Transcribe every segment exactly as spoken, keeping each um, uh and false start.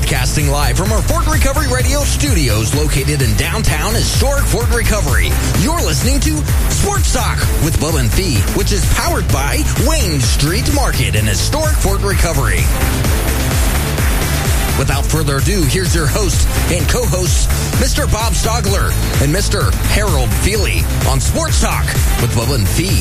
Broadcasting live from our Fort Recovery Radio studios located in downtown historic Fort Recovery. You're listening to Sports Talk with Bubba and Fee, which is powered by Wayne Street Market in historic Fort Recovery. Without further ado, here's your host and co-hosts, Mister Bob Stogler and Mister Harold Feely on Sports Talk with Bubba and Fee.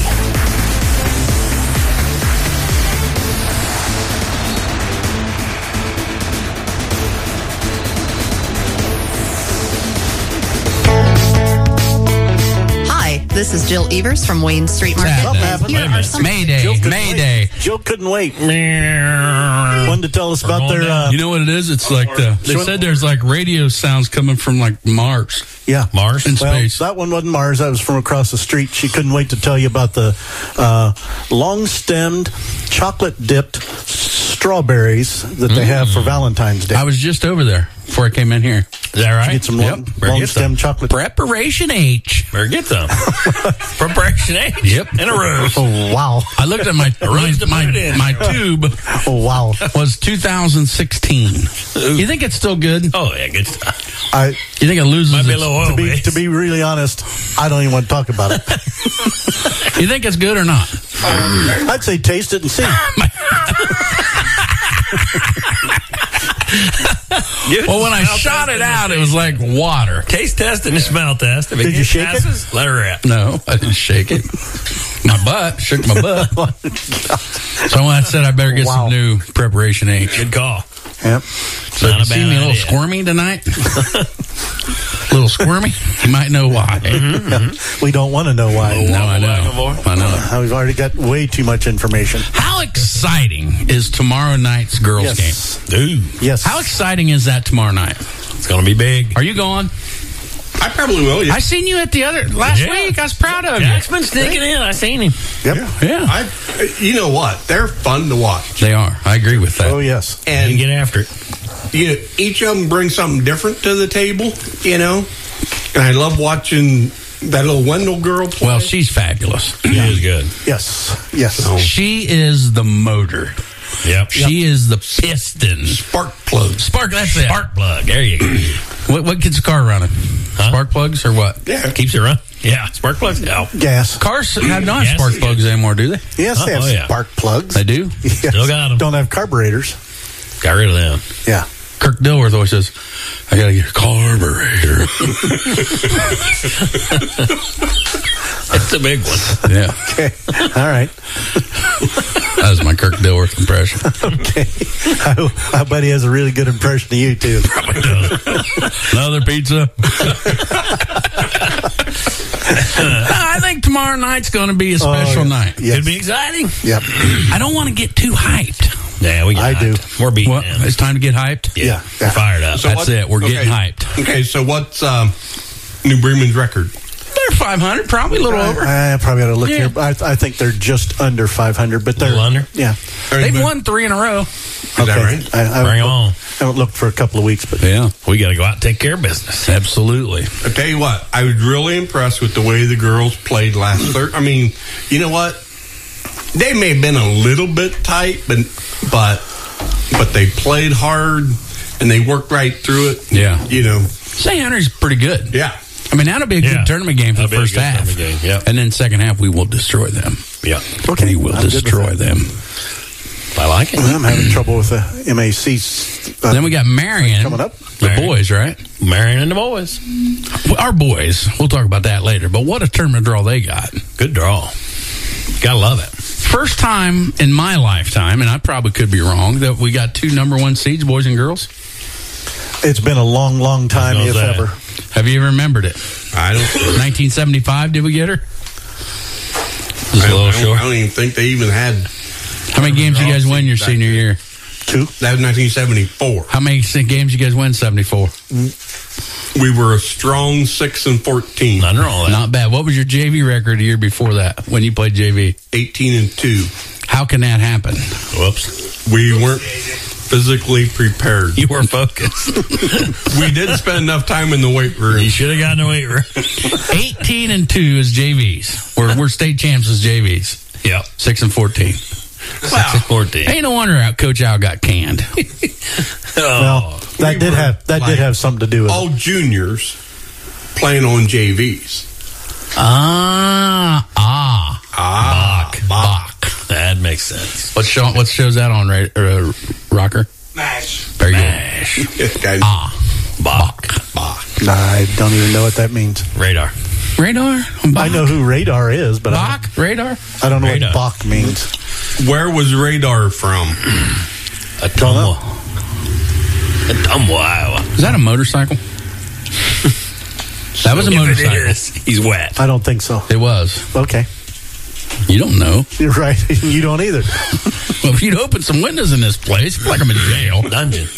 This is Jill Evers from Wayne Street Market. And here are some Mayday, Jill Mayday. Wait. Jill couldn't wait. Wanted to tell us about their... Uh, you know what it is? It's like the... They said there's like radio sounds coming from like Mars. Yeah. Mars in well, space. That one wasn't Mars. That was from across the street. She couldn't wait to tell you about the uh, long-stemmed, chocolate-dipped strawberries that they mm. have for Valentine's Day. I was just over there before I came in here. Is that right? Get some yep. long, long-stemmed chocolate. Preparation H. Better get them. Preparation H. Yep. And a rose. Oh, wow. I looked at my my, my, my tube. Oh, wow. Was two thousand sixteen. Ooh. You think it's still good? Oh, yeah, good stuff. I, you think it loses Might be its... a little oil to, be, base. to be really honest, I don't even want to talk about it. You think it's good or not? I'd say taste it and see. Well, when I shot it out, it was like water. Taste test and a smell test. If Did you shake passes, it? Let her rip. No, I didn't shake it. My butt. Shook my butt. So I said I better get wow. some new Preparation H. Good call. Yep. So if you see me a little idea. squirmy tonight, a little squirmy, you might know why. Mm-hmm, mm-hmm. We don't want to know why. No, I know. I know. Uh, we've already got way too much information. How exciting is tomorrow night's girls' yes. game? Dude. Yes. How exciting is that tomorrow night? It's going to be big. Are you going? I probably will. Yeah. I seen you at the other last Yeah. week. I was proud of Jack's you. been sneaking in. I seen him. Yep. Yeah. yeah. I, you know what? They're fun to watch. They are. I agree with that. Oh, yes. And you get after it. You know, each of them brings something different to the table, you know. And I love watching that little Wendell girl play. Well, she's fabulous. She is good. Yes. Yes. So, She is the motor. Yep. She yep. is the piston. spark plugs. Spark, that's it. Spark plug. There you go. What, what gets a car running? Huh? Spark plugs or what? Yeah. Keeps it running. Yeah. Spark plugs. Yeah. Gas. Cars have not Yes. spark plugs anymore, do they? Yes, they have Oh, yeah. spark plugs. They do? Yes. Still got 'em. Don't have carburetors. Got rid of them. Yeah. Kirk Dilworth always says, I gotta get a carburetor. It's a big one. Yeah. Okay. All right. That was my Kirk Dilworth impression. Okay. I, I bet he has a really good impression of you, too. Probably does. Another pizza. I think tomorrow night's going to be a special oh, yeah. night. Yes. Could be exciting. Yep. I don't want to get too hyped. Yeah, we get I hyped. do. We're beating Well, them. it's time to get hyped. Yeah. Yeah. We're fired up. So That's what- it. We're okay. getting hyped. Okay, so what's um, New Bremen's record? They're five hundred, probably a little over. I, I probably ought to look Yeah. here. I, I think they're just under five hundred, but they're little under? Yeah. They've won three in a row. Is that right? I, I Bring haven't 'em on. looked- I haven't looked for a couple of weeks, but Yeah, We got to go out and take care of business. absolutely. I tell you what, I was really impressed with the way the girls played last third. I mean, you know what? They may have been a little bit tight, but but but they played hard and they worked right through it. Yeah. You know. Saint Henry's pretty good. Yeah. I mean, that'll be a good Yeah. tournament game for That'll the be a first good half. tournament game, yep. And then second half, we will destroy them. Yeah. okay. We will I'm good with destroy that. them. I like it. I'm having trouble with the M A C. Uh, Then we got Marion. coming up. The Marion. boys, right? Marion and the boys. Well, our boys. We'll talk about that later. But what a tournament draw they got. Good draw. Gotta love it. First time in my lifetime, and I probably could be wrong, that we got two number one seeds, boys and girls. It's been a long, long time, How's if that? ever. Have you remembered it? I don't. nineteen seventy-five, did we get her? Just I, a little I don't, short. I don't even think they even had. How many games you guys win your Back senior then. year? Two. That was nineteen seventy-four. How many games you guys win seventy-four? We were a strong six and fourteen. Under all that. Not bad. What was your J V record a year before that when you played J V? eighteen and two. How can that happen? Whoops. We weren't physically prepared. You were focused. We didn't spend enough time in the weight room. You should have gotten the weight room. eighteen and two is J Vs. We're, we're state champs as J Vs. Yep. six and fourteen. Wow. fourteen. Ain't no wonder Coach Al got canned. Well, that we did were have that like did have something to do with all it. juniors playing on J Vs. Ah, ah. Ah, Bach. Bach. That makes sense. What show? What show's that on? Right, uh, Rocker. Mash. Very Mash. Guys, Ah, Bach. Bach. I don't even know what that means. Radar. radar. Bach. I know who radar is, but I, Bach radar. I don't know Radar. what Bach means. Where was Radar from? Atumwa. Atumwa, Iowa. Is that a motorcycle? That was a If motorcycle. It is. He's wet. I don't think so. It was. Okay, You don't know. you're right. You don't either. Well, if you'd open some windows in this place, it's like I'm in jail. Dungeon.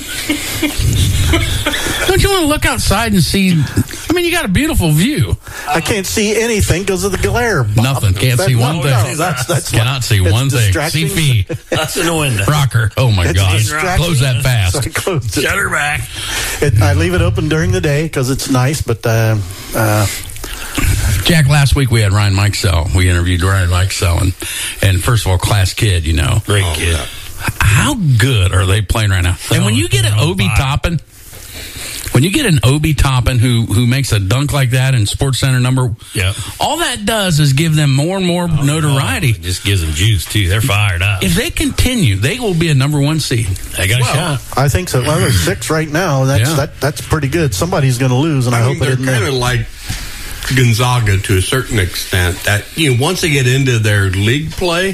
Don't you want to look outside and see? I mean, you got a beautiful view. I can't see anything because of the glare. Bob. Nothing. Can't That- see no, one no, thing. that's, that's Cannot see it's one thing. distracting. See fee. That's in the window. Rocker. Oh my It's gosh. distracting. Close that So I fast. closed it. Shut her back. It, I leave it open during the day because it's nice, but uh, uh, Jack, last week we had Ryan Mikesell. We interviewed Ryan Mikesell, and, and first of all, class kid, you know. Great Oh, kid. yeah. How good are they playing right now? And when you get an Oh, Obi my. Toppin, when you get an Obi Toppin who who makes a dunk like that in Sports Center number, Yep. all that does is give them more and more notoriety. It just gives them juice, too. They're fired up. If they continue, they will be a number one seed. They got a Well, shot. I think so. Well, there's six right now. That's Yeah. that that's pretty good. Somebody's going to lose, and I, I hope mean, it they're isn't kind of them. like Gonzaga to a certain extent. That you know, once they get into their league play,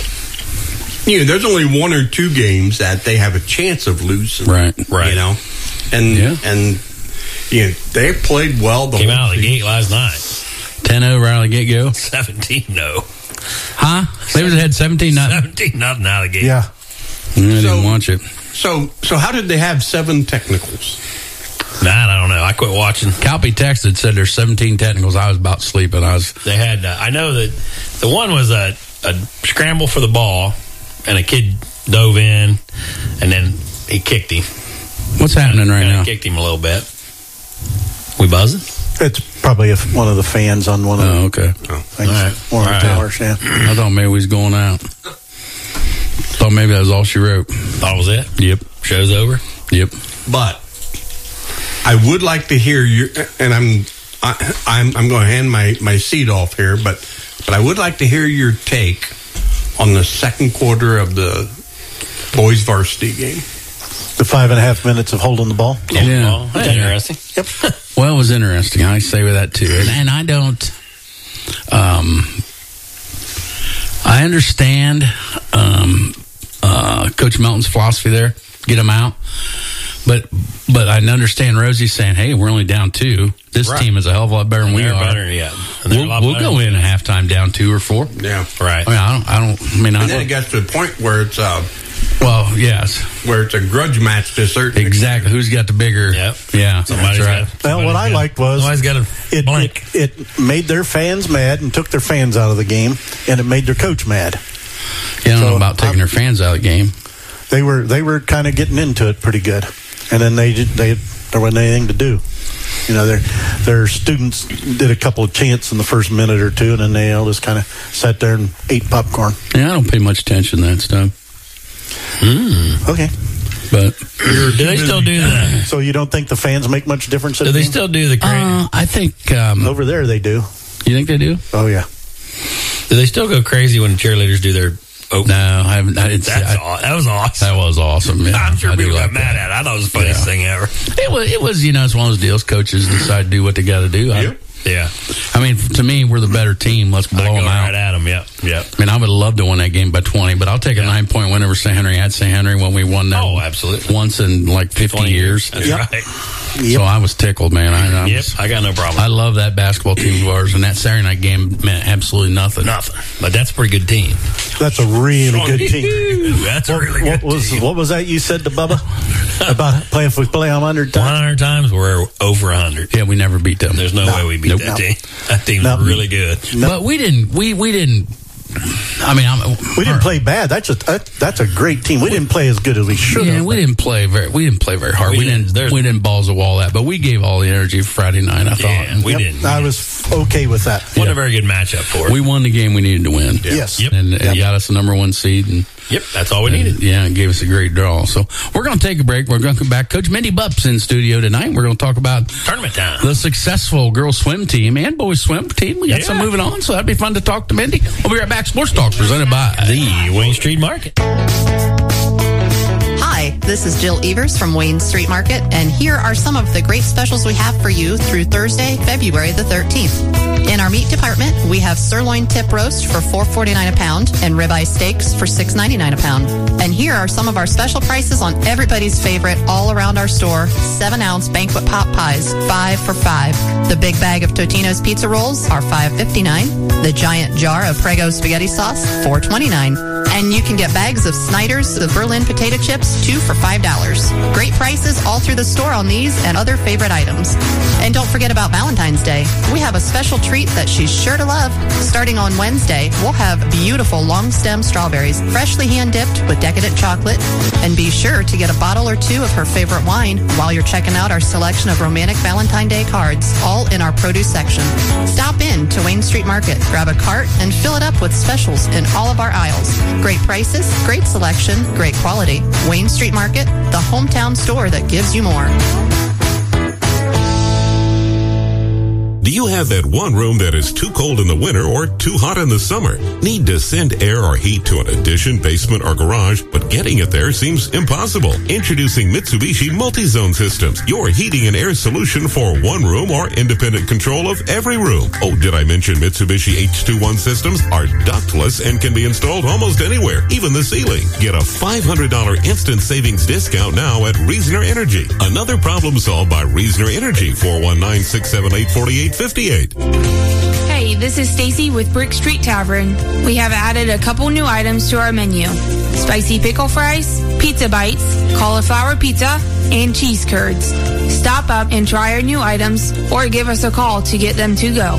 you know, there's only one or two games that they have a chance of losing. Right, right. You know, and Yeah. and you know, they played well. The Came whole out of the season. gate last night. ten oh right out of the get-go. seventeen no. Huh? They was ahead seventeen nothing. seventeen nothing out of the gate. Yeah, I didn't So- watch it. So, so how did they have seven technicals? That I don't know. I quit watching. Calpy texted, said there's seventeen technicals. I was about sleeping. I was, They had. Uh, I know that the one was a, a scramble for the ball, and a kid dove in, and then he kicked him. what's happening right Kinda now? Kicked him a little bit. We buzzing? it's probably a, one of the fans on one of Oh, the okay. things, all right. one of the All right. towers. Yeah, I thought maybe we was going out. Thought maybe that was all she wrote. Thought it was it. Yep. Show's over. Yep. But I would like to hear your, and I'm, I, I'm, I'm going to hand my, my seat off here, but, but I would like to hear your take on the second quarter of the boys varsity game. the five and a half minutes of holding the ball. Yeah. Oh, that's interesting. Yep. Well, it was interesting. I say with that too, and, and I don't. Um, I understand um, uh, Coach Melton's philosophy there. Get them out, but but I understand Rosie saying, "Hey, we're only down two. This Right. team is a hell of a lot better than we They're are. better, yeah. And they're a We'll, lot we'll better. go in at halftime down two or four. Yeah. Right. I mean, I don't. I don't. I mean, And then I, it gets to the point where it's uh well, yes, where it's a grudge match to a certain exactly. Who's got the bigger? Yep. Yeah, Somebody's that's right. got- Well, what I somebody's liked got- was somebody's got a it, blank. it it made their fans mad and took their fans out of the game, and it made their coach mad. Yeah, I don't So, know about taking I'm- their fans out of the game. They were they were kind of getting into it pretty good, and then they did- they there wasn't anything to do. You know, their their students did a couple of chants in the first minute or two, and then they all just kind of sat there and ate popcorn. Yeah, I don't pay much attention to that stuff. Okay, But Do they still do that? so you don't think the fans make much difference? At Do the they game? still do the crazy? uh, I think. Um, Over there, they do. you think they do? Oh yeah, Do they still go crazy when the cheerleaders do their open? No, I haven't. I, it's, That's I, aw- that was awesome. that was awesome. Yeah, I'm sure I do people like got mad that. at it. I thought it was the funniest Yeah. thing ever. It was. It was. You know, it's one of those deals. Coaches decide to do what they got to do. I, Yep. Yeah. I mean, to me, we're the better team. Let's blow I go them out. right at them. Yep. Yep. I mean, I would love to win that game by twenty, but I'll take a Yeah. nine point win over Saint Henry at Saint Henry when we won that. Oh, absolutely. Once in like fifty twenty years. That's Yep. right. So I was tickled, man. I, I, Yep. was- I got no problem. I love that basketball team of ours, and that Saturday night game meant absolutely nothing. Nothing. But that's a pretty good team. that's a really good team. Ooh, that's a really What good was team. what was that you said to Bubba about playing if we play them under one times? hundred times we're over one hundred. Yeah, we never beat them. There's no, No. way we beat Nope. that No. team. That team's No. really good. No. But we didn't. We we didn't. I mean, I'm, we didn't play bad. That's a that, that's a great team. We didn't play as good as we should have. Yeah, we didn't play very. We didn't play very hard. We, We didn't. didn't- we didn't balls the wall that, but we gave all the energy Friday night. I thought. Yeah, we Yep, didn't. I was okay with that. Wasn't a very good matchup for us. We won the game we needed to win. Yes. Yep. And, and Yep. got us the number one seed. And, Yep, that's all we needed. yeah, it gave us a great draw. So we're going to take a break. We're going to come back. Coach Mindy Bupp's in studio tonight. We're going to talk about Tournament time. the successful girls swim team and boys swim team. We got Yeah. some moving on, so that'd be fun to talk to Mindy. We'll be right back. Sports Talk presented by The Wayne Street Market. Hi, this is Jill Evers from Wayne Street Market, and here are some of the great specials we have for you through Thursday, February the thirteenth. In our meat department, we have sirloin tip roast for four forty-nine a pound and ribeye steaks for six ninety-nine a pound. And here are some of our special prices on everybody's favorite all around our store, seven ounce banquet pot pies, five for five. The big bag of Totino's pizza rolls are five fifty-nine. The giant jar of Prego spaghetti sauce, four twenty-nine. And you can get bags of Snyder's, the Berlin potato chips, two for five dollars. Great prices all through the store on these and other favorite items. And don't forget about Valentine's Day. We have a special treat that she's sure to love. Starting on Wednesday, we'll have beautiful long stem strawberries, freshly hand dipped with decadent chocolate. And be sure to get a bottle or two of her favorite wine while you're checking out our selection of romantic Valentine Day cards, all in our produce section. Stop in to Wayne Street Market, grab a cart, and fill it up with specials in all of our aisles. Great prices, great selection, great quality. Wayne Street Market, the hometown store that gives you more. Do you have that one room that is too cold in the winter or too hot in the summer? Need to send air or heat to an addition, basement, or garage, but getting it there seems impossible? Introducing Mitsubishi Multi-Zone Systems, your heating and air solution for one room or independent control of every room. Oh, did I mention Mitsubishi H twenty-one systems are ductless and can be installed almost anywhere, even the ceiling. Get a five hundred dollars instant savings discount now at Reasoner Energy. Another problem solved by Reasoner Energy, four one nine, six seven eight, four eight five eight. Hey, this is Stacy with Brick Street Tavern. We have added a couple new items to our menu. Spicy pickle fries, pizza bites, cauliflower pizza, and cheese curds. Stop up and try our new items or give us a call to get them to go.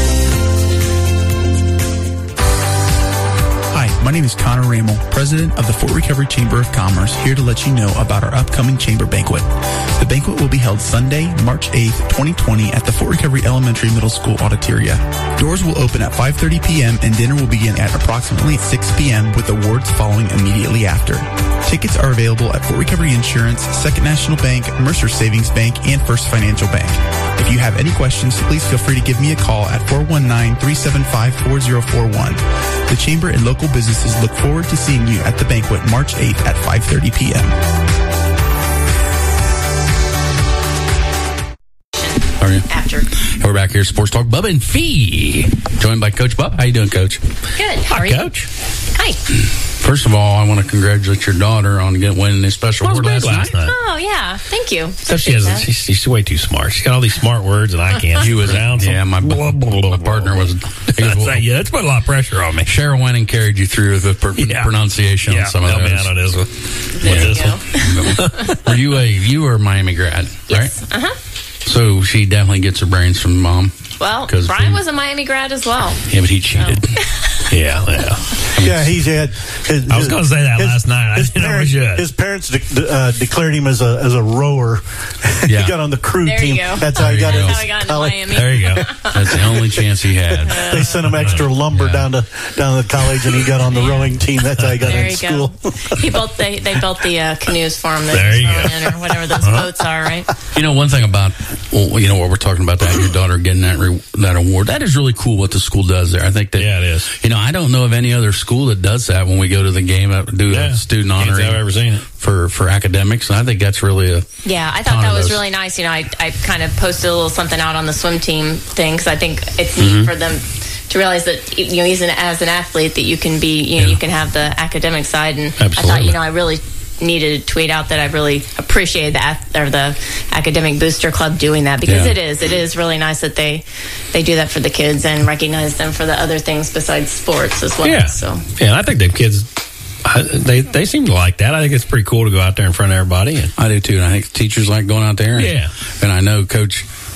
Hi, my name is Connor Ramel, president of the Fort Recovery Chamber of Commerce, here to let you know about our upcoming chamber banquet. The banquet will be held Sunday, March eighth, twenty twenty at the Fort Recovery Elementary Middle School Auditoria. Doors will open at five thirty p.m. and dinner will begin at approximately six p.m. with awards following immediately after. Tickets are available at Fort Recovery Insurance, Second National Bank, Mercer Savings Bank, and First Financial Bank. If you have any questions, please feel free to give me a call at four one nine, three seven five, four zero four one. The Chamber and local businesses look forward to seeing you at the banquet March eighth at five thirty p.m. How are you? After. We're back here at Sports Talk. Bubba and Fee, joined by Coach Bub. How you doing, Coach? Good. How Hi, are you? Coach. Hi. First of all, I want to congratulate your daughter on getting winning this special What was award big last, last night. night? Oh, yeah. Thank you. Except she has, she's, she's way too smart. She's got all these smart words, and I can't. She was pronounce them. yeah, my, my partner was. he was That's like, yeah, that's put a lot of pressure on me. Cheryl went and carried you through the per- Yeah. pronunciation Yeah, on some of help those. me out on this one. With There you this go. one. Were you a you were a Miami grad, Yes. right? Uh huh. So she definitely gets her brains from mom. Well, 'Cause Brian we- was a Miami grad as well. Yeah, but he cheated. Yeah, yeah. Yeah, he's had. His, I was gonna say that last night. I His didn't know we parents, should. his parents de- uh, declared him as a as a rower. Yeah. He got on the crew There team. you go. That's how he There got you into go. How I got into college. Miami. There you go. That's the only chance he had. They sent him extra lumber Yeah. down to down to college, and he got on the rowing team. That's how he got There into you go. school. He built they they built the uh, canoes for him. That There he's you rowing go. in, or whatever those boats are, right? You know, one thing about, well, you know, what we're talking about, that your daughter getting that re- that award, that is really cool what the school does there. I think that, Yeah, it is. you know, I don't know of any other school that does that when we go to the game, uh, do Yeah. a student Can't say honoring I've ever seen it. for, for academics. And I think that's really a, Yeah, I ton thought that of was those. really nice. You know, I, I kind of posted a little something out on the swim team thing because I think it's neat Mm-hmm. for them to realize that, you know, even as an athlete that you can be, you know, Yeah. you can have the academic side. And I thought, Absolutely. you know, I really needed to tweet out that I really appreciate the ath- or the academic booster club doing that because Yeah. it is it is really nice that they they do that for the kids and recognize them for the other things besides sports as well. Yeah. So Yeah, and I think them kids, I, they they seem to like that. I think it's pretty cool to go out there in front of everybody. And I do too. And I think teachers like going out there. And, Yeah. and I know Coach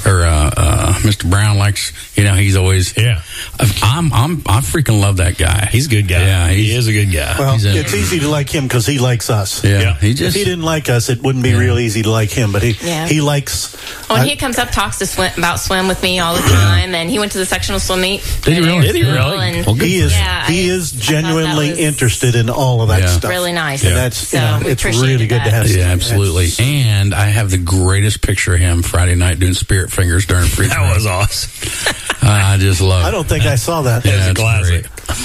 or uh, uh, Mister Brown likes. You know, he's always. Yeah. I'm. I'm. I freaking love that guy. He's a good guy. Yeah, he is a good guy. Well, He's a- it's easy to like him because he likes us. Yeah. Yeah. He just. If he didn't like us, it wouldn't be Yeah. real easy to like him. But he Yeah. he likes. Well, I- he comes up, talks to swim, about swim with me all the time, and he went to the sectional swim meet. Did he at really? Did he Ayersville, really? And Well, good he for is him. Yeah, he I- is I thought that genuinely was interested in all of that Yeah. stuff. really nice. And that's So you know, we it's really appreciated good to that. have. Yeah, some- absolutely. And I have the greatest picture of him Friday night doing spirit fingers during free throw. That was awesome. I just love it. I don't think I saw that. Yeah, It's a it's classic.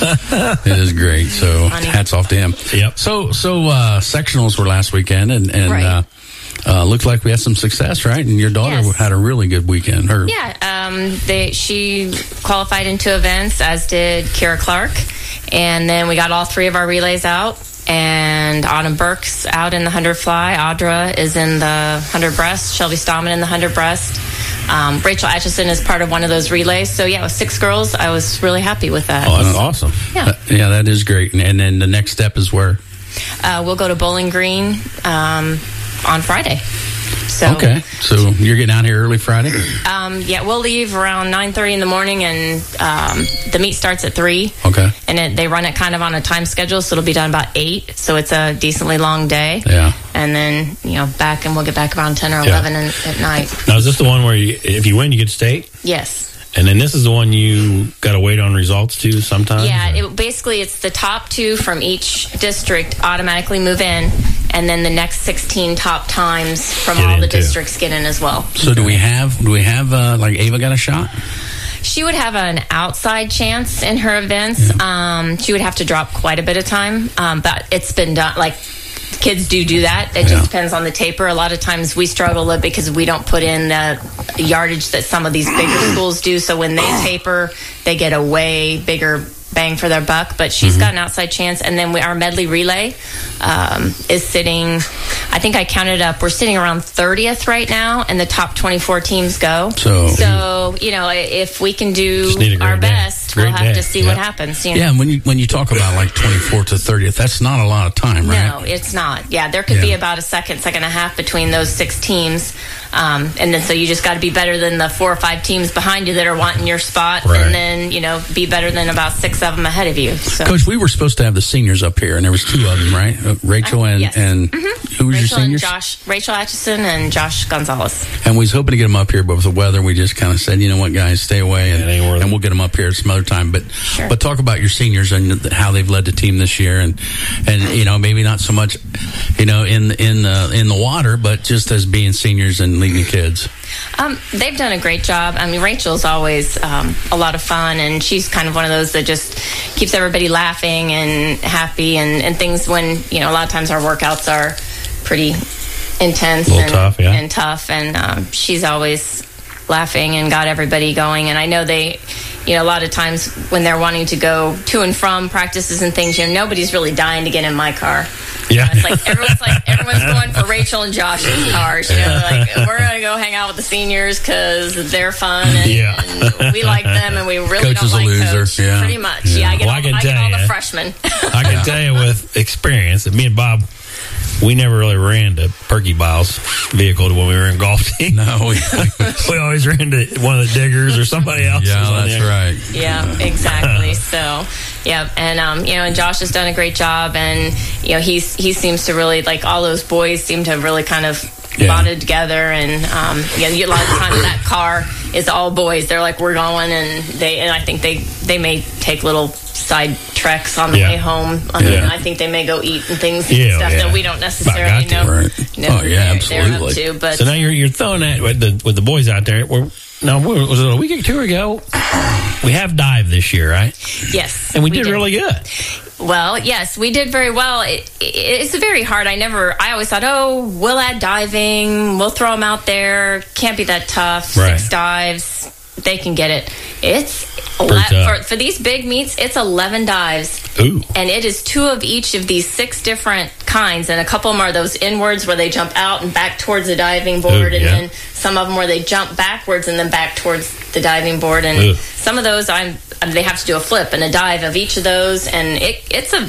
It is great. So Funny. hats off to him. Yep. So so uh, sectionals were last weekend, and and Right. uh, uh, looked like we had some success, right? And your daughter Yes. had a really good weekend. Her, Yeah, um, they, she qualified in two events, as did Kira Clark. And then we got all three of our relays out. And Autumn Burke's out in the one hundred fly. Audra is in the one hundred breast. Shelby Stallman in the one hundred breast. Um, Rachel Atchison is part of one of those relays. So, yeah, with six girls, I was really happy with that. Oh, that's awesome. Yeah. Uh, yeah, that is great. And, and then the next step is where? Uh, we'll go to Bowling Green um, on Friday. So, Okay, so you're getting out here early Friday? Um, yeah, we'll leave around nine thirty in the morning, and um, the meet starts at three. Okay. And it, they run it kind of on a time schedule, so it'll be done about eight. So it's a decently long day. Yeah. And then, you know, back, and we'll get back around ten or Yeah. eleven in, at night. Now, is this the one where you, if you win, you get state? Yes. And then this is the one you got to wait on results to sometimes? Yeah, or- it, basically it's the top two from each district automatically move in, and then the next sixteen top times from Get all in, the too. districts get in as well. So do we have, do we have, uh, like Ava got a shot? She would have an outside chance in her events. Um, she would have to drop quite a bit of time, um, but it's been done. Like, kids do do that. It Yeah. just depends on the taper. A lot of times we struggle a little because we don't put in the yardage that some of these bigger schools do. So when they taper, they get a way bigger bang for their buck. But she's Mm-hmm. got an outside chance. And then we, our medley relay um, is sitting, I think I counted up, we're sitting around thirtieth right now, and the top twenty-four teams go. So- so you know, if we can do Just need a great our day. best, Great we'll have day. to see Yep. what happens. You know? Yeah, and when you when you talk about like twenty-fourth to thirtieth, that's not a lot of time, right? No, it's not. Yeah, there could be Yeah. about a second, second and a half between those six teams. Um, and then so you just got to be better than the four or five teams behind you that are wanting your spot. Right. And then, you know, be better than about six of them ahead of you. So. Coach, we were supposed to have the seniors up here, and there was two of them, right? Uh, Rachel and Yes. and Mhm. who was Rachel your seniors? and Josh, Rachel Atchison and Josh Gonzalez. And we was hoping to get them up here, but with the weather, we just kind of said, you know what, guys, stay away, and, It ain't worth and it. we'll get them up here some other time. But Sure. but talk about your seniors and how they've led the team this year, and and you know maybe not so much, you know, in in the in the water, but just as being seniors and leading the kids. Um, they've done a great job. I mean, Rachel's always um, a lot of fun, and she's kind of one of those that just keeps everybody laughing and happy, and, and things when, you know, a lot of times our workouts are pretty intense Little and tough, yeah. and tough, and um, she's always laughing and got everybody going. And I know they, you know, a lot of times when they're wanting to go to and from practices and things, you know, nobody's really dying to get in my car. Yeah. It's like everyone's like everyone's going for Rachel and Josh's cars. You know, like we're gonna go hang out with the seniors because they're fun and, Yeah. and we like them, and we really Coach don't is a like loser, Coach. yeah. Pretty much, Yeah. yeah. I get Well, all, I can I get tell all the ya. freshmen. I can tell you with experience that me and Bob, we never really ran to Perky Biles' vehicle when we were in golf team. No, we, We always ran to one of the diggers or somebody else. yeah, was on that's there. right. Yeah, exactly. So, yeah, and um, you know, and Josh has done a great job, and you know, he's he seems to really like all those boys seem to have really kind of Yeah. bonded together, and um, yeah, a lot of times that car is all boys. They're like, we're going, and they and I think they they may take little side treks on the Yeah. way home. I mean, Yeah. I think they may go eat and things Yeah, and stuff yeah. that we don't necessarily About got know. to, right. know Oh, yeah, they're- they're up absolutely. to, but So now you're you're throwing that with the with the boys out there. We're, now what was it a week or two ago? We have dive this year, right? yes, And we, did, really good. Well, yes, we did very well. It, it, it's very hard. I never, I always thought, oh, we'll add diving. We'll throw them out there. Can't be that tough. Right. Six dives. They can get it. It's, ele- tough. for, for these big meets, it's eleven dives. Ooh. And it is two of each of these six different kinds. And a couple of them are those inwards where they jump out and back towards the diving board. Ooh, and yeah. then some of them where they jump backwards and then back towards the diving board. And Ooh. some of those, I'm, they have to do a flip and a dive of each of those. And it, it's a,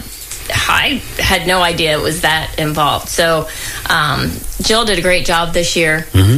I had no idea it was that involved. So um, Jill did a great job this year. Mm-hmm.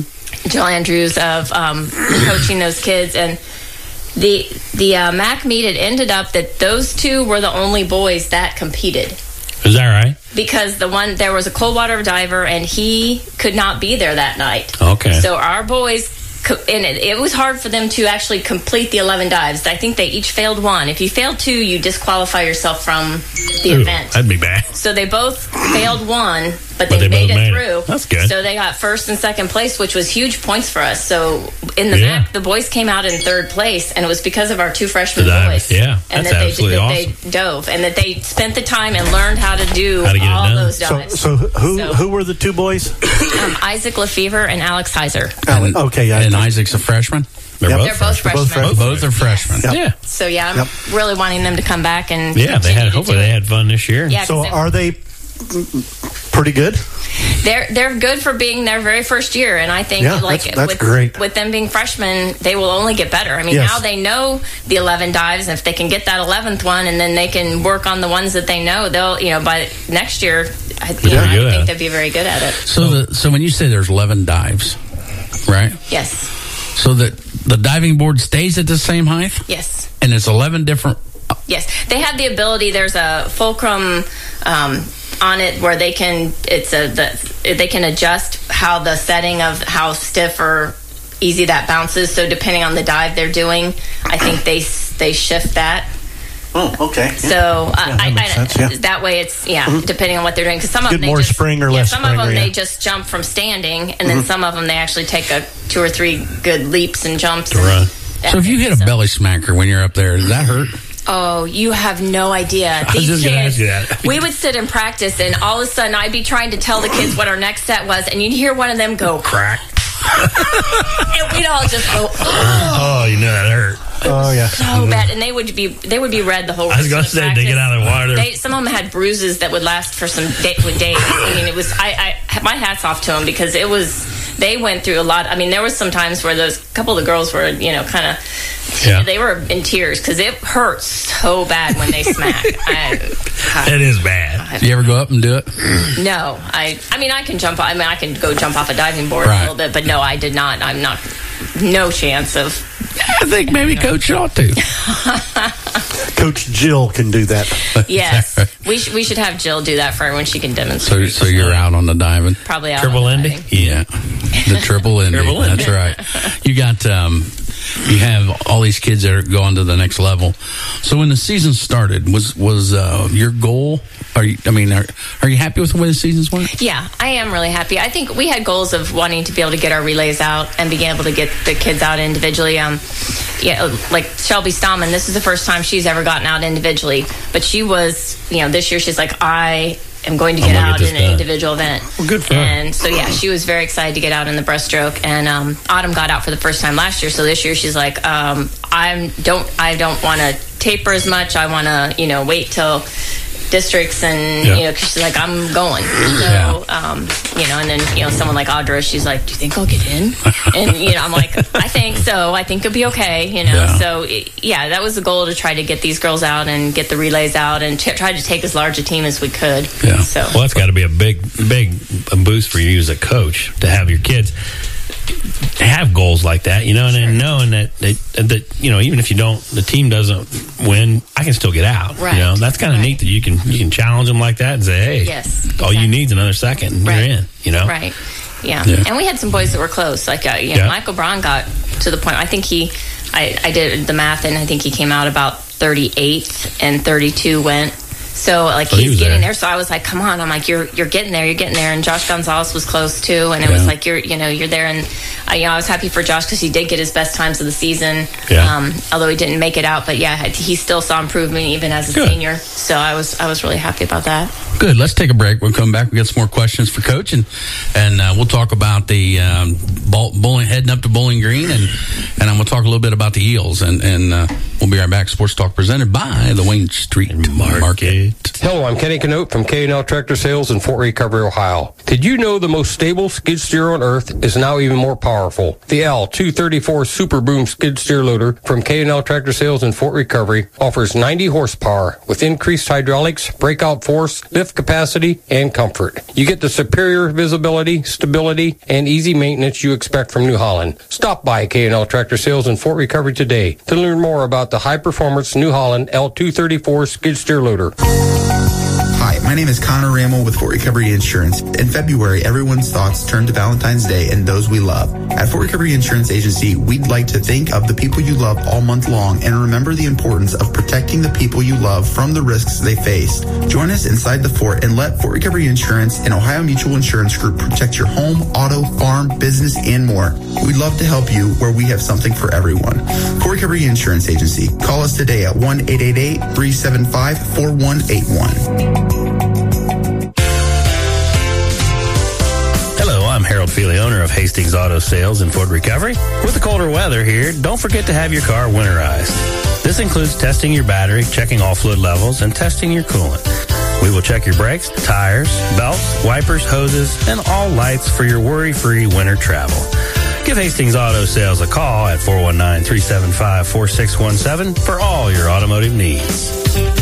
Jill Andrews of um, coaching those kids. And the the uh, M A C meet, it ended up that those two were the only boys that competed. Is that right? Because the one, there was a cold water diver, and he could not be there that night. Okay. So our boys, and it, it was hard for them to actually complete the eleven dives. I think they each failed one. If you failed two, you disqualify yourself from the Ooh, event. That'd be bad. So they both failed one, but But they, they made both it made it. through. That's good. So they got first and second place, which was huge points for us. So in the Yeah. M A C, the boys came out in third place, and it was because of our two freshman The divers, boys. yeah. and That's that they, absolutely that awesome. they dove, and that they spent the time and learned how to do How to get it all done. those So, dives. so who So- who were the two boys? um, Isaac Lefevre and Alex Heiser. And, okay, yeah. and Isaac's a freshman. They're Yep. both They're both freshmen. Both freshmen. Both, both are freshmen. Yep. Yeah. So yeah, I'm Yep. really wanting them to come back and Yeah, they continue had. to Hopefully, do they it. had fun this year. Yeah, 'cause So they- are they pretty good? They're they're good for being their very first year, and I think Yeah, like that's- that's with, great. with them being freshmen, they will only get better. I mean, Yes. now they know the eleven dives, and if they can get that eleventh one, and then they can work on the ones that they know, they'll you know by next year, I, you know, very I good at think it. they'll be very good at it. So the so when you say there's eleven dives, right? Yes, So that the diving board stays at the same height, yes. and it's eleven different. Yes, they have the ability. There's a fulcrum um, on it where they can. It's a the, they can adjust how the setting of how stiff or easy that bounces. So depending on the dive they're doing, I think they they shift that. Oh, okay. So uh, that I, makes I, sense, yeah. that way it's yeah depending on what they're doing, because some of Get them they more just, spring or yeah, less some spring, of them or, yeah. they just jump from standing, and then some of them they actually take a two or three good leaps and jumps To and- run. Yeah. So if you hit a So- belly smacker when you're up there, does that hurt? Oh, you have no idea. was These just gonna kids, ask you that. we would sit in practice, and all of a sudden I'd be trying to tell the kids what our next set was, and you'd hear one of them go, Crack. and we'd all just go, Oh, you know that hurt. Oh yeah. so bad, and they would be they would be red the whole. I was gonna rest of the say, they get practice. out of the water. They, some of them had bruises that would last for some day, with days. I mean, it was I, I my hats off to them, because it was they went through a lot. I mean, there was some times where those couple of the girls were you know kind of Yeah. they were in tears because it hurts so bad when they smack. I, It is bad. You ever go up and do it? No, I. I mean, I can jump. I mean, I can go jump off a diving board Right. a little bit, but no, I did not. I'm not. No chance of. I think maybe Coach ought to. Coach Jill can do that. Yes, we sh- we should have Jill do that for her when she can So, demonstrate. so you're out on the diving. Probably out Triple on the Indy? diving. Yeah, the triple Indy. Triple Indy. That's right. You got um, you have all these kids that are going to the next level. So when the season started, was was uh, your goal? Are you? I mean, are are you happy with the way the seasons went? Yeah, I am really happy. I think we had goals of wanting to be able to get our relays out and being able to get the kids out individually. Um, yeah, like Shelby Stallman, this is the first time she's ever gotten out individually. But she was, you know, this year she's like, I am going to I'm get gonna get out this in an done. individual event. Well, good for her. And so yeah, she was very excited to get out in the breaststroke. And um, Autumn got out for the first time last year, so this year she's like, um, I don't, I don't want to taper as much. I want to, you know, wait till districts and Yeah. you know, 'cause she's like, I'm going. So Yeah. um, you know, and then you know, someone like Audra, she's like, do you think I'll get in? And you know, I'm like, I think so. I think it'll be okay. You know, Yeah. so it, yeah, that was the goal, to try to get these girls out and get the relays out and t- try to take as large a team as we could. Yeah. So Well, that's got to be a big, big boost for you as a coach to have your kids have goals like that, you know, and then knowing that, that that you know, even if you don't, the team doesn't win, I can still get out. Right. You know, that's kind of Right. neat that you can you can challenge them like that and say, hey, Yes, all you exactly. need is another second, and Right. you're in. You know, Right. Yeah. Yeah. And we had some boys that were close. Like, uh, you know, Yeah. Michael Braun got to the point, I think he, I, I did the math, and I think he came out about thirty-eighth and thirty-two went. So, like, So he he's was getting there. there. So I was like, come on. I'm like, you're you're getting there. You're getting there. And Josh Gonzalez was close, too. And it was Yeah. like, you're, you know, you're there. And, uh, you know, I was happy for Josh because he did get his best times of the season. Yeah. Um, although he didn't make it out. But, yeah, he still saw improvement even as a Good. senior. So I was I was really happy about that. Good. Let's take a break. We'll come back. We got some more questions for Coach, and and uh, we'll talk about the um, ball, bowling, heading up to Bowling Green, and and I'm gonna talk a little bit about the Eels and and uh, We'll be right back. Sports Talk presented by the Wayne Street Market. Market. Hello, I'm Kenny Canote from K and L Tractor Sales in Fort Recovery, Ohio. Did you know the most stable skid steer on earth is now even more powerful? The L two thirty-four Super Boom skid steer loader from K and L Tractor Sales in Fort Recovery offers ninety horsepower with increased hydraulics, breakout force, lift capacity, and comfort. You get the superior visibility, stability, and easy maintenance you expect from New Holland. Stop by K and L Tractor Sales in Fort Recovery today to learn more about the high-performance New Holland L two thirty-four skid steer loader. Hi, my name is Connor Rammel with Fort Recovery Insurance. In February, everyone's thoughts turn to Valentine's Day and those we love. At Fort Recovery Insurance Agency, we'd like to think of the people you love all month long and remember the importance of protecting the people you love from the risks they face. Join us inside the fort and let Fort Recovery Insurance and Ohio Mutual Insurance Group protect your home, auto, farm, business, and more. We'd love to help you where we have something for everyone. Fort Recovery Insurance Agency. Call us today at one eight eight eight, three seven five, four one eight one. Hello, I'm Harold Feely, owner of Hastings Auto Sales in Fort Recovery. With the colder weather here, don't forget to have your car winterized. This includes testing your battery, checking all fluid levels, and testing your coolant. We will check your brakes, tires, belts, wipers, hoses, and all lights for your worry-free winter travel. Give Hastings Auto Sales a call at four one nine, three seven five, four six one seven for all your automotive needs.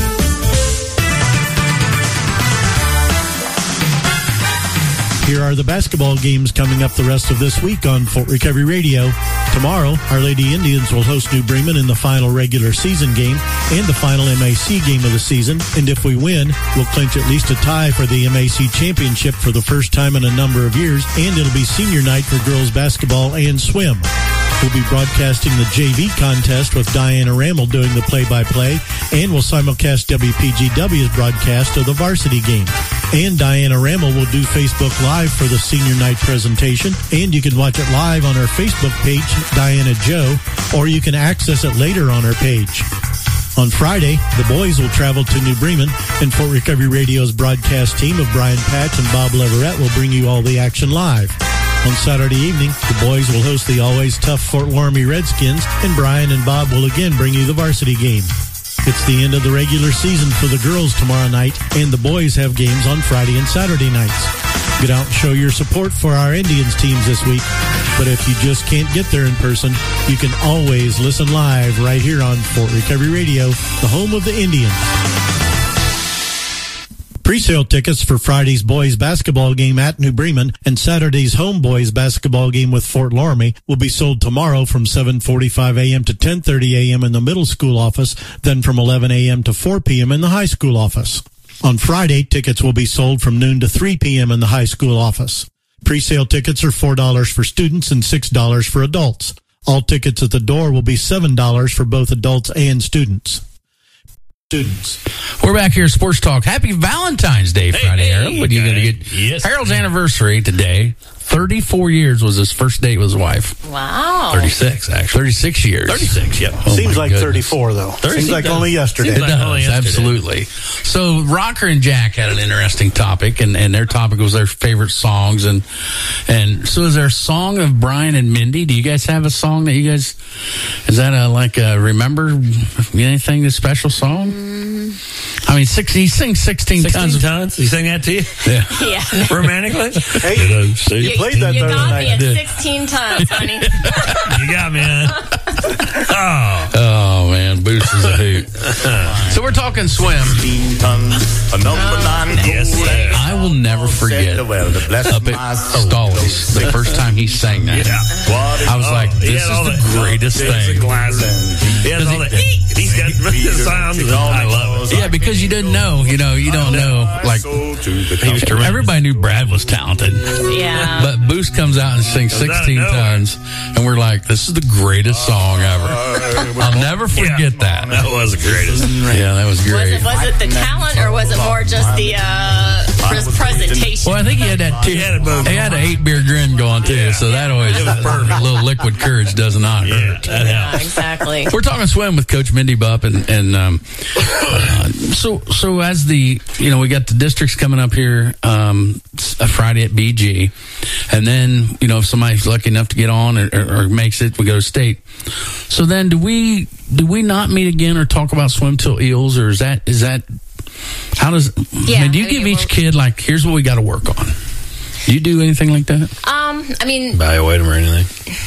Here are the basketball games coming up the rest of this week on Fort Recovery Radio. Tomorrow, Our Lady Indians will host New Bremen in the final regular season game and the final M A C game of the season. And if we win, we'll clinch at least a tie for the M A C championship for the first time in a number of years. And it'll be senior night for girls basketball and swim. We'll be broadcasting the J V contest with Diana Rammel doing the play-by-play, and we'll simulcast W P G W's broadcast of the varsity game. And Diana Rammel will do Facebook Live for the senior night presentation, and you can watch it live on her Facebook page, Diana Joe, or you can access it later on her page. On Friday, the boys will travel to New Bremen, and Fort Recovery Radio's broadcast team of Brian Patch and Bob Leverett will bring you all the action live. On Saturday evening, the boys will host the always tough Fort Loramie Redskins, and Brian and Bob will again bring you the varsity game. It's the end of the regular season for the girls tomorrow night, and the boys have games on Friday and Saturday nights. Get out and show your support for our Indians teams this week. But if you just can't get there in person, you can always listen live right here on Fort Recovery Radio, the home of the Indians. Pre-sale tickets for Friday's boys basketball game at New Bremen and Saturday's home boys basketball game with Fort Loramie will be sold tomorrow from seven forty-five a.m. to ten thirty a.m. in the middle school office, then from eleven a.m. to four p.m. in the high school office. On Friday, tickets will be sold from noon to three p.m. in the high school office. Pre-sale tickets are four dollars for students and six dollars for adults. All tickets at the door will be seven dollars for both adults and students. Students. We're back here at Sports Talk. Happy Valentine's Day, Hey, Friday, hey, Harold. What are you going to get? Yes. Harold's anniversary today. thirty-four years was his first date with his wife. Wow. thirty-six, actually. thirty-six years. thirty-six, yep. Oh, Seems my like goodness. thirty-four, though. Seems like does. only yesterday. Seems It like does, only yesterday. absolutely. So Rocker and Jack had an interesting topic, and, and their topic was their favorite songs. And and so is there a song of Brian and Mindy? Do you guys have a song that you guys, is that a, like a remember anything, a special song? I mean, six, he sings sixteen, sixteen tons. tons? He sang that to you? Yeah. Yeah. Romantically? Hey, you, you played that You the other got night. me at did. sixteen tons, honey. you got me, huh? Oh. Oh, man, Boost is a hoot. So we're talking swim. tons, a number nine. Yes, sir. I will never forget up at Stolly's the first time he sang that. Yeah. I was like, he this is had all the that- greatest it's thing. a classic. He has all that. He's got the sounds. I love it. Yeah, because you didn't know, you know, you don't know. Like, everybody knew Brad was talented. Yeah. But Boost comes out and sings Comes out of sixteen nowhere. tons, and we're like, this is the greatest song ever. I'll never forget that. That was the greatest. Yeah, that was Was great. it, was it the talent or was it more just the uh, pres- presentation? Well, I think he had that. Two, he had an eight beer grin going too, yeah. so that always a little liquid courage does not hurt. Yeah, that Yeah, helps. exactly. We're talking swim with Coach Mindy Bupp, and and um, uh, so so as the you know we got the districts coming up here um, a Friday at B G, and then you know if somebody's lucky enough to get on or, or, or makes it, we go to state. So then do we do we not meet again or talk about swim till eels, or is that is that how does Yeah, I mean, do you I give mean, each we'll- kid like here's what we got to work on? Do you do anything like that? Um, I mean, Evaluate them or anything?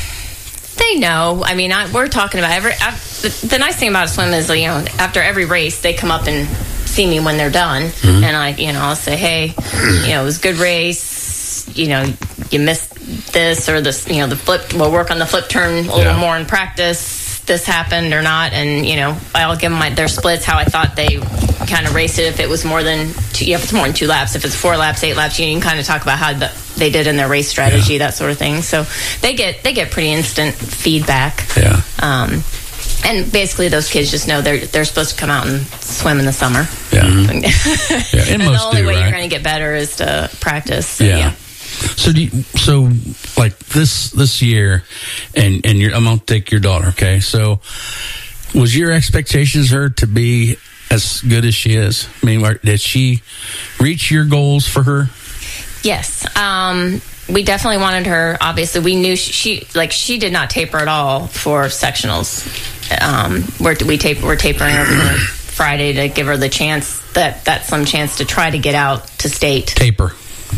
they know. I mean, I, we're talking about every. I, the, the nice thing about a swim is, you know, after every race, they come up and see me when they're done, Mm-hmm. and I, you know, I'll say, hey, you know, it was a good race. You know, you missed this or this. You know, the flip. We'll work on the flip turn a little Yeah. more in practice. This happened or not, and you know, I'll give them my, their splits how I thought they kind of raced it. If it was more than two, yeah, if it's more than two laps, if it's four laps, eight laps, you can kind of talk about how the, they did in their race strategy, that sort of thing. So they get they get pretty instant feedback. Yeah. Um, and basically, those kids just know they're they're supposed to come out and swim in the summer. Yeah. and Yeah, and the most only do, way right? you're going to get better is to practice. So, Yeah. yeah. So do you, so like this this year, and and you're, I'm gonna take your daughter. Okay, so was your expectations her to be as good as she is? I mean, like, did she reach your goals for her? Yes. Um, we definitely wanted her. Obviously, we knew she, she like she did not taper at all for sectionals. Um, we're we taper we're tapering her Friday to give her the chance that that slim chance to try to get out to state. Taper.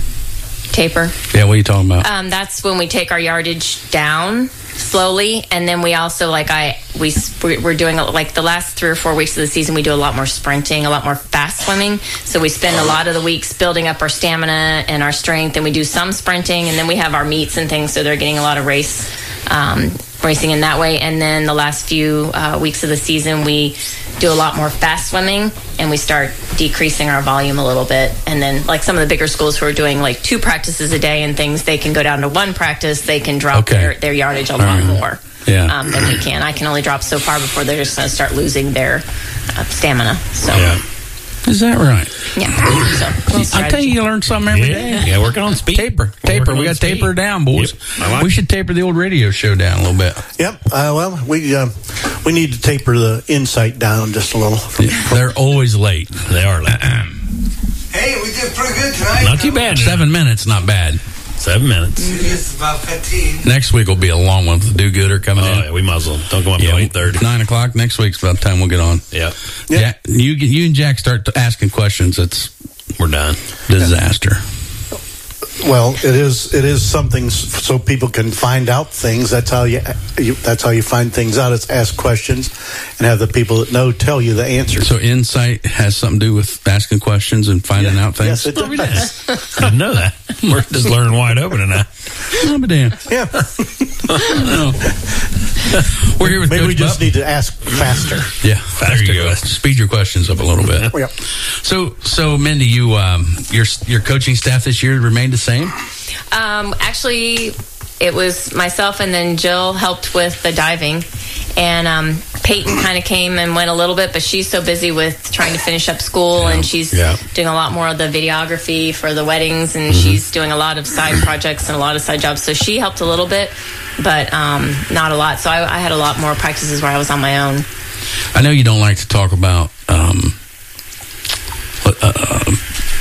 Taper. Yeah, what are you talking about? Um, that's when we take our yardage down slowly, and then we also like I we we're doing like the last three or four weeks of the season. We do a lot more sprinting, a lot more fast swimming. So we spend a lot of the weeks building up our stamina and our strength, and we do some sprinting, and then we have our meets and things. So they're getting a lot of race um, racing in that way. And then the last few uh, weeks of the season, we do a lot more fast swimming, and we start decreasing our volume a little bit. And then like some of the bigger schools who are doing like two practices a day and things, they can go down to one practice. They can drop Okay. their, their yardage a All lot right. more Yeah. um, than we can. I can only drop so far before they're just going to start losing their uh, stamina. So Yeah. Is that right? yeah. So, little I tell you, you learn something every day. Yeah, yeah, working on speed. Taper, taper. Working We on got to speed. taper it down, boys. Yep, I like we should taper the old radio show down a little bit. Yep. Uh, well, we uh, we need to taper the insight down just a little. They're always late. They are late. Hey, we did pretty good tonight. Not too bad. Seven minutes, not bad. Seven minutes. It's about fifteen. Next week will be a long one with the do-gooder coming Oh, in. yeah, we might as well. Don't go up Yeah, till eight thirty. Nine o'clock next week's about the time we'll get on. Yeah. Yeah, you you and Jack start to asking questions. It's We're done. disaster. Well, it is it is something s- so people can find out things. That's how you, you that's how you find things out. Is ask questions and have the people that know tell you the answers. So insight has something to do with asking questions and finding out things. Yes, it does. Didn't know that. We're just learning wide open tonight. Oh, but damn. Yeah. We're here with Maybe Coach we just Bupp. need to ask faster. Yeah, faster. you go. Speed your questions up a little bit. Yep. So, so Mindy, you um, your your coaching staff this year remained the same. Um, actually, it was myself and then Jill helped with the diving. And um, Peyton kind of came and went a little bit, but she's so busy with trying to finish up school, and she's Yeah. doing a lot more of the videography for the weddings, and Mm-hmm. she's doing a lot of side projects and a lot of side jobs. So she helped a little bit, but um, not a lot. So I, I had a lot more practices where I was on my own. I know you don't like to talk about. Um, uh,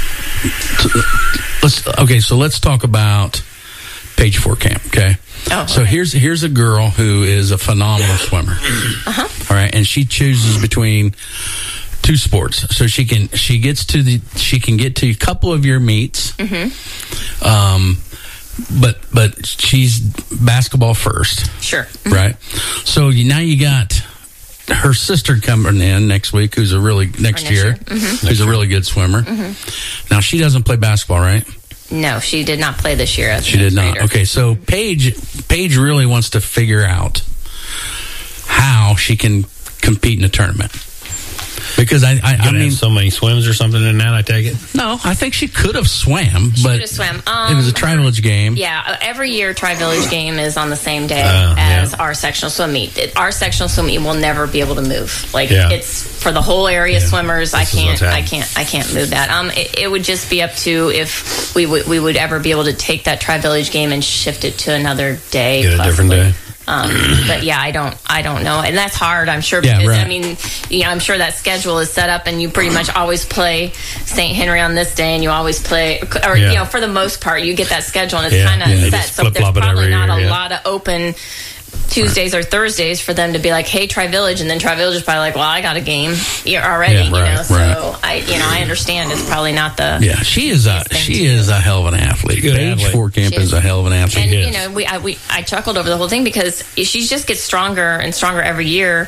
let's okay. So let's talk about Page Four Camp. Okay. Oh, So okay. here's here's a girl who is a phenomenal swimmer. Uh-huh. All right, and she chooses between two sports. So she can she gets to the she can get to a couple of your meets. Mm-hmm. Um, but but she's basketball first. Sure. Right. So you, now you got her sister coming in next week, who's a really next, next year, year. Mhm. who's a really good swimmer. Mm-hmm. Now she doesn't play basketball, right? No, she did not play this year. As She an did not. eighth grader. Okay, so Paige Paige really wants to figure out how she can compete in a tournament. Because I, I, I mean, so many swims or something in that. I take it. No, I think she could have swam, She but could have swam. Um, it was a Tri-Village game. Yeah, every year Tri-Village game is on the same day Uh, as yeah. our sectional swim meet. It- Our sectional swim meet will never be able to move. Like Yeah. it's for the whole area Yeah. swimmers. I This is can't. what's I happening. can't. I can't move that. Um, it, it would just be up to if we would we would ever be able to take that Tri-Village game and shift it to another day. Get a different possibly. day. Um, but yeah, I don't, I don't know, and that's hard. I'm sure Yeah, because right. I mean, you know, I'm sure that schedule is set up, and you pretty much always play Saint Henry on this day, and you always play, or Yeah. you know, for the most part, you get that schedule, and it's Yeah, kind of yeah, they set. just So there's flip-flop it probably every not year, a yeah. lot of open Tuesdays or Thursdays for them to be like, hey, Tri-Village, and then Tri-Village is probably like, well, I got a game here already, Yeah, you right, know. So right. I, you know, I understand it's probably not the Yeah, she is a she is a hell of an athlete. Good Paige athlete. Forkamp She is a hell of an athlete. And you know, we I, we I chuckled over the whole thing because she just gets stronger and stronger every year.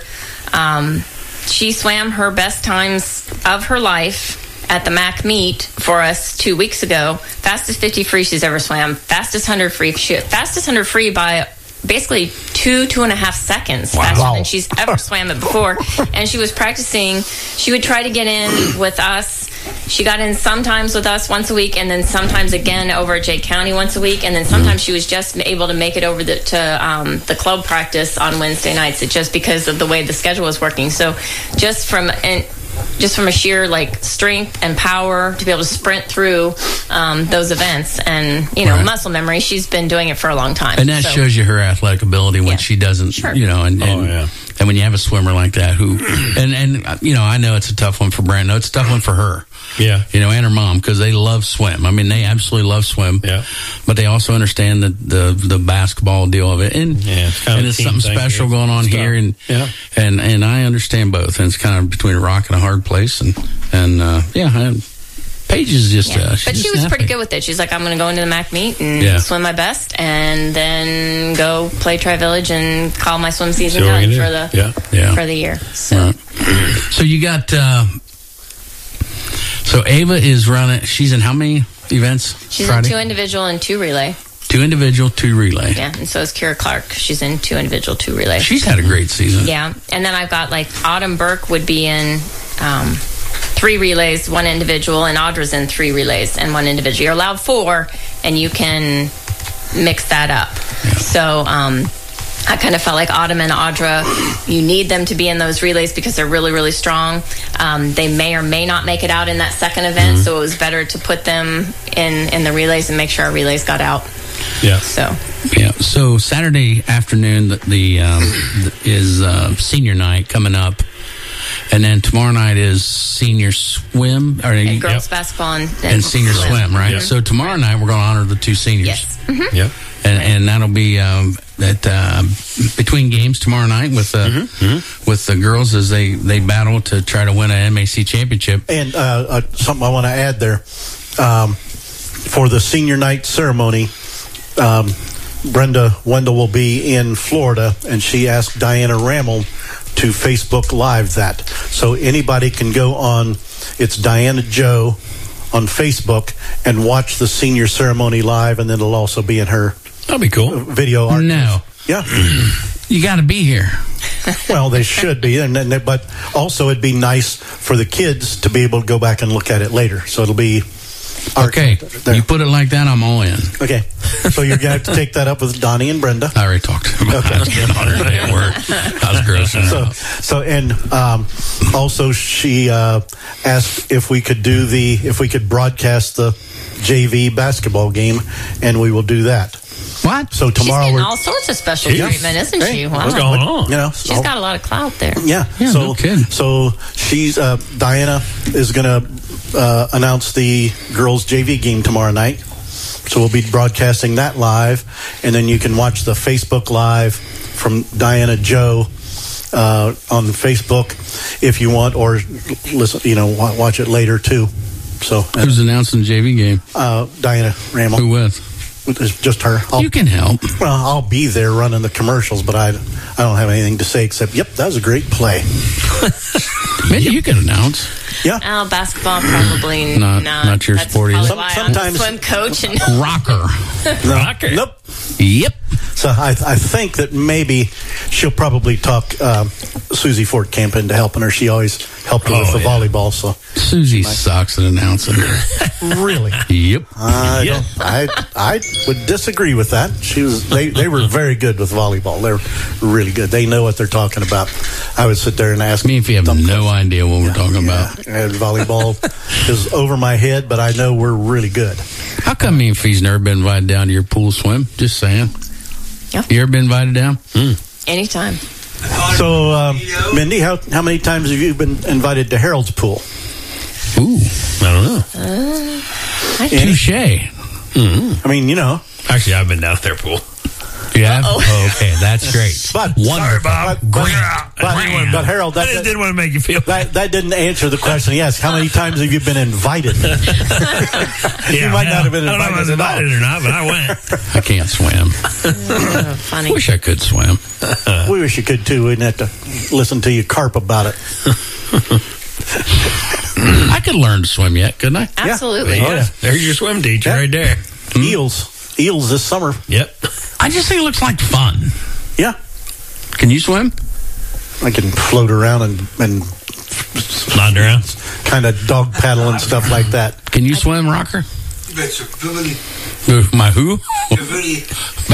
Um, she swam her best times of her life at the M A C meet for us two weeks ago. Fastest fifty free she's ever swam. Fastest one hundred free. She, fastest one hundred free by basically two two and a half seconds Wow. faster than she's ever swam it before. And she was practicing. She would try to get in with us. She got in sometimes with us once a week, and then sometimes again over at Jay County once a week, and then sometimes she was just able to make it over the, to um, the club practice on Wednesday nights. It just because of the way the schedule was working. So just from and just from a sheer like strength and power to be able to sprint through um, those events, and you know Right. muscle memory. She's been doing it for a long time, And that So- shows you her athletic ability when she doesn't, you know, and, and, and when you have a swimmer like that who, and, and, uh, you know, I know it's a tough one for Brandon. No, it's a tough one for her. Yeah. You know, and her mom, because they love swim. I mean, they absolutely love swim. Yeah. But they also understand the, the, the basketball deal of it. And, Yeah, it's kind of and a it's team something thing special here. going on Stuff. here. And, Yeah. and, and I understand both. And it's kind of between a rock and a hard place. And, and, uh, yeah, I, Paige is just, Yeah. uh, she's But she just was an pretty athlete. good with it. She's like, I'm going to go into the M A C meet and Yeah. swim my best, and then go play Tri-Village and call my swim season See what we done can for do. the Yeah. Yeah. for the year. So Right. So you got, uh, so Ava is running, she's in how many events? she's Friday? in two individual and two relay. Two individual, two relay. Yeah, and so is Kira Clark. She's in two individual, two relay. She's had a great season. Yeah, and then I've got like Autumn Burke would be in um, three relays, one individual, and Audra's in three relays and one individual. You're allowed four, and you can mix that up. So um, I kind of felt like Autumn and Audra, you need them to be in those relays because they're really, really strong. Um, they may or may not make it out in that second event, Mm-hmm. so it was better to put them in, in the relays and make sure our relays got out. Yeah. So Yeah. So Saturday afternoon, the, the um, the- is uh, senior night coming up, and then tomorrow night is senior swim or and girls basketball and, and senior swim, right? So tomorrow night we're going to honor the two seniors. Yes. Mhm. Yep. And, and that'll be um, at uh, between games tomorrow night with uh, Mm-hmm. with the girls as they, they battle to try to win an M A C championship. And uh, uh, something I want to add there um, for the senior night ceremony, um, Brenda Wendell will be in Florida, and she asked Diana Rammel to Facebook Live that. So anybody can go on, it's Diana Joe on Facebook, and watch the senior ceremony live, and then it'll also be in her That'll be cool. video archive. No. Yeah. You got to be here. Well, they should be, and then, but also it'd be nice for the kids to be able to go back and look at it later. So it'll be Okay. You put it like that, I'm all in. okay. So you're gonna have to take that up with Donnie and Brenda. I already talked to them about Okay. it. I was getting on her today at work. I was grossing So, her out. so and um, also she uh, asked if we could do the if we could broadcast the J V basketball game, and we will do that. What? So She's tomorrow getting we're all sorts of special Yeah. treatment, isn't Hey, she? Wow. what's going on? You know, She's got a lot of clout there. Yeah. Yeah, so, no kidding. So she's uh, Diana is going to uh, announce the girls' J V game tomorrow night. So we'll be broadcasting that live, and then you can watch the Facebook Live from Diana Joe uh, on Facebook if you want, or listen, you know, wa- watch it later too. So Who's announcing the J V game? uh, Diana Rammel. Who with? It's just her. I'll, You can help. Well, I'll be there running the commercials, but I, I don't have anything to say except, yep, that was a great play. Maybe you can announce. Yeah. Oh, basketball probably Not- not. not your That's sport either. probably why I'm Sometimes- swim coach and Rocker. No, Rocker. Nope. Yep. So I, I think that maybe she'll probably talk um, Susie Fort Camp into helping her. She always helped her Oh, with the yeah. volleyball. So Susie sucks at announcing. really, Yep. I, Yeah. don't, I I would disagree with that. She was they, they were very good with volleyball. They're really good. They know what they're talking about. I would sit there and ask Me and Fee have no idea what we're talking about. And volleyball is over my head, but I know we're really good. How come me and Fee's never been invited down to your pool swim? Just saying. Yep. You ever been invited down? Anytime. So, um, Mindy, how how many times have you been invited to Harold's pool? Ooh, I don't know. Uh, I Any? Touche. I mean, you know, Actually, I've been down at their pool. You have? Oh, okay, that's great. but Sorry, Bob. But, but, Great. but, Great. but Harold, I that, just didn't want to make you feel that that didn't answer the question. Yes, how many times have you been invited? Yeah, you might not have been I don't know if I was invited invited or not, but I went. I can't swim. Oh, funny. Wish I could swim. We wish you could too. We didn't have to listen to you carp about it. I could learn to swim yet, couldn't I? Absolutely. Oh, yeah. There's your swim teacher Yeah. right there. Eels, eels this summer. Yep. I just think it looks like fun. Yeah, Can you swim? I can float around and and Nodding around. kind of dog paddle and stuff like that. Can you swim, Rocker? Bet your booty. Who- My who? Your booty.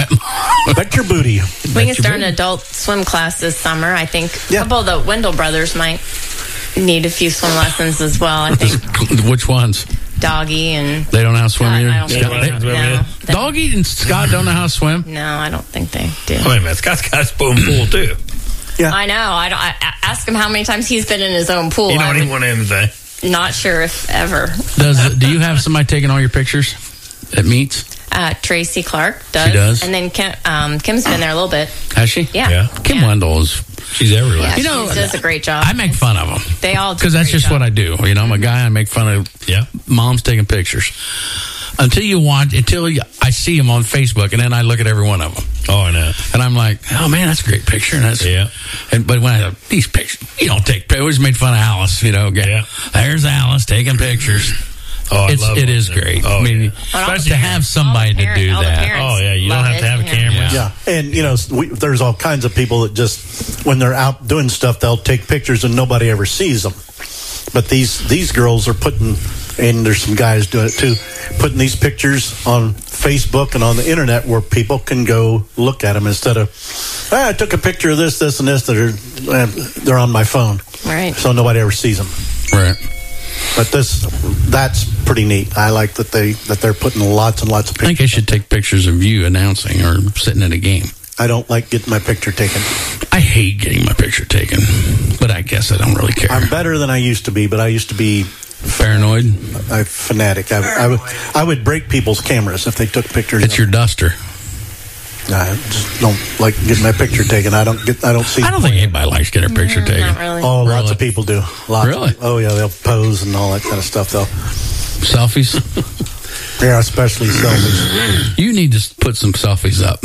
Bet your booty. We can start an adult swim class this summer. I think Yeah. a couple of the Wendell brothers might need a few swim lessons as well. I think Which ones? Doggy and They don't know how to swim I, either? I don't think Scott, they, they- no, they- Doggy and Scott don't know how to swim? no, I don't think they do. Wait a minute. Scott's got his own pool, too. Yeah. I know. I don't. I, I- ask him how many times he's been in his own pool. You know what I'm he wanted him to say? not sure if ever. Does Do you have somebody taking all your pictures at meets? Uh, Tracy Clark does. She does? And then Kim, um, Kim's been there a little bit. Has she? Yeah. Yeah. Kim Yeah. Wendell is. She's everywhere. Yeah, You know, she does a great job. I make fun of them. They all do Because a that's great just job. what I do. You know, I'm a guy, I make fun of Yeah. moms taking pictures. Until you watch, until you, I see them on Facebook, and then I look at every one of them. Oh, I know. And I'm like, oh man, that's a great picture. And that's, Yeah. And but when I have these pictures, you don't take. I always made fun of Alice. You know, Yeah. There's Alice taking pictures. Oh, I it's love it it. is great. Oh, I mean, yeah. especially to have somebody to do all the that. parents Oh, yeah. You don't love have to it, have a yeah. camera. Yeah, and you know, we, there's all kinds of people that just when they're out doing stuff, they'll take pictures and nobody ever sees them. But these these girls are putting, and there's some guys doing it too, putting these pictures on Facebook and on the internet where people can go look at them instead of, ah, I took a picture of this, this, and this that are uh, they're on my phone, Right. so nobody ever sees them. Right. But this that's pretty neat. I like that they that they're putting lots and lots of I think I pictures. should take pictures of you announcing or sitting at a game. I don't like getting my picture taken. I hate getting my picture taken, but I guess I don't really care. I'm better than I used to be, but I used to be paranoid. a fanatic. I, I would I would break people's cameras if they took pictures. It's of your duster. I just don't like getting my picture taken. I don't get. I don't see. I don't think anybody likes getting a picture taken. Not really. Oh, lots Really? of people do. Lots Really? Of, oh yeah, they'll pose and all that kind of stuff. They'll. Selfies. Yeah, especially selfies. You need to put some selfies up.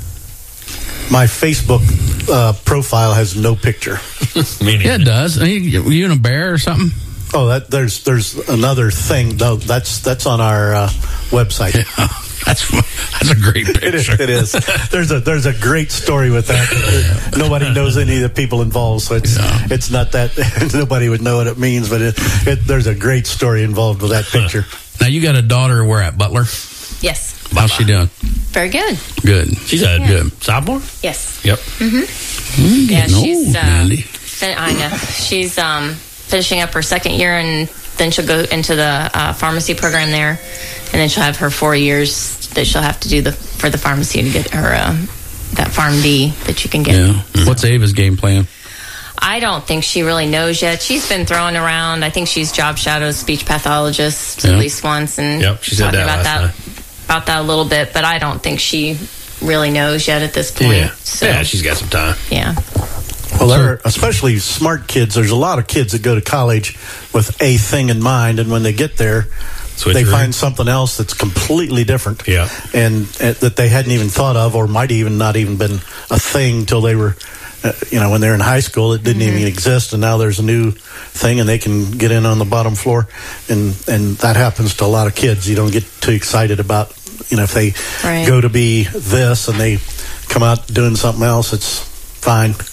My Facebook uh, profile has no picture. Yeah, it does. Are you, were you in a bear or something? Oh, that there's there's another thing. No, that's that's on our uh, website. Yeah, that's that's a great picture. It is, it is. There's a there's a great story with that. Nobody knows any of the people involved, so it's Yeah. it's not that nobody would know what it means. But it, it, there's a great story involved with that picture. Now you got a daughter. Where at Butler? Yes. How's she doing? Very good. Good. She's a Yeah. good sophomore? Yes. Yep. Mm, Yeah, getting she's old, uh, Mandy. fin- I know she's um, finishing up her second year, and then she'll go into the uh, pharmacy program there, and then she'll have her four years that she'll have to do the for the pharmacy to get her uh, that Pharm D that you can get. Yeah. What's Ava's game plan? I don't think she really knows yet. She's been throwing around. I think she's job shadowed speech pathologist Yeah. at least once, and Yep, she said talking that about last that about that a little bit. But I don't think she really knows yet at this point. Yeah. So, Yeah, she's got some time. yeah. Well, there are especially smart kids. There's a lot of kids that go to college with a thing in mind, and when they get there, Switch they room. find something else that's completely different. Yeah. and uh, that they hadn't even thought of, or might even not even been a thing till they were, uh, you know, when they're in high school. It didn't even exist, and now there's a new thing, and they can get in on the bottom floor, and and that happens to a lot of kids. You don't get too excited about, you know, if they Right. go to be this and they come out doing something else. It's fine.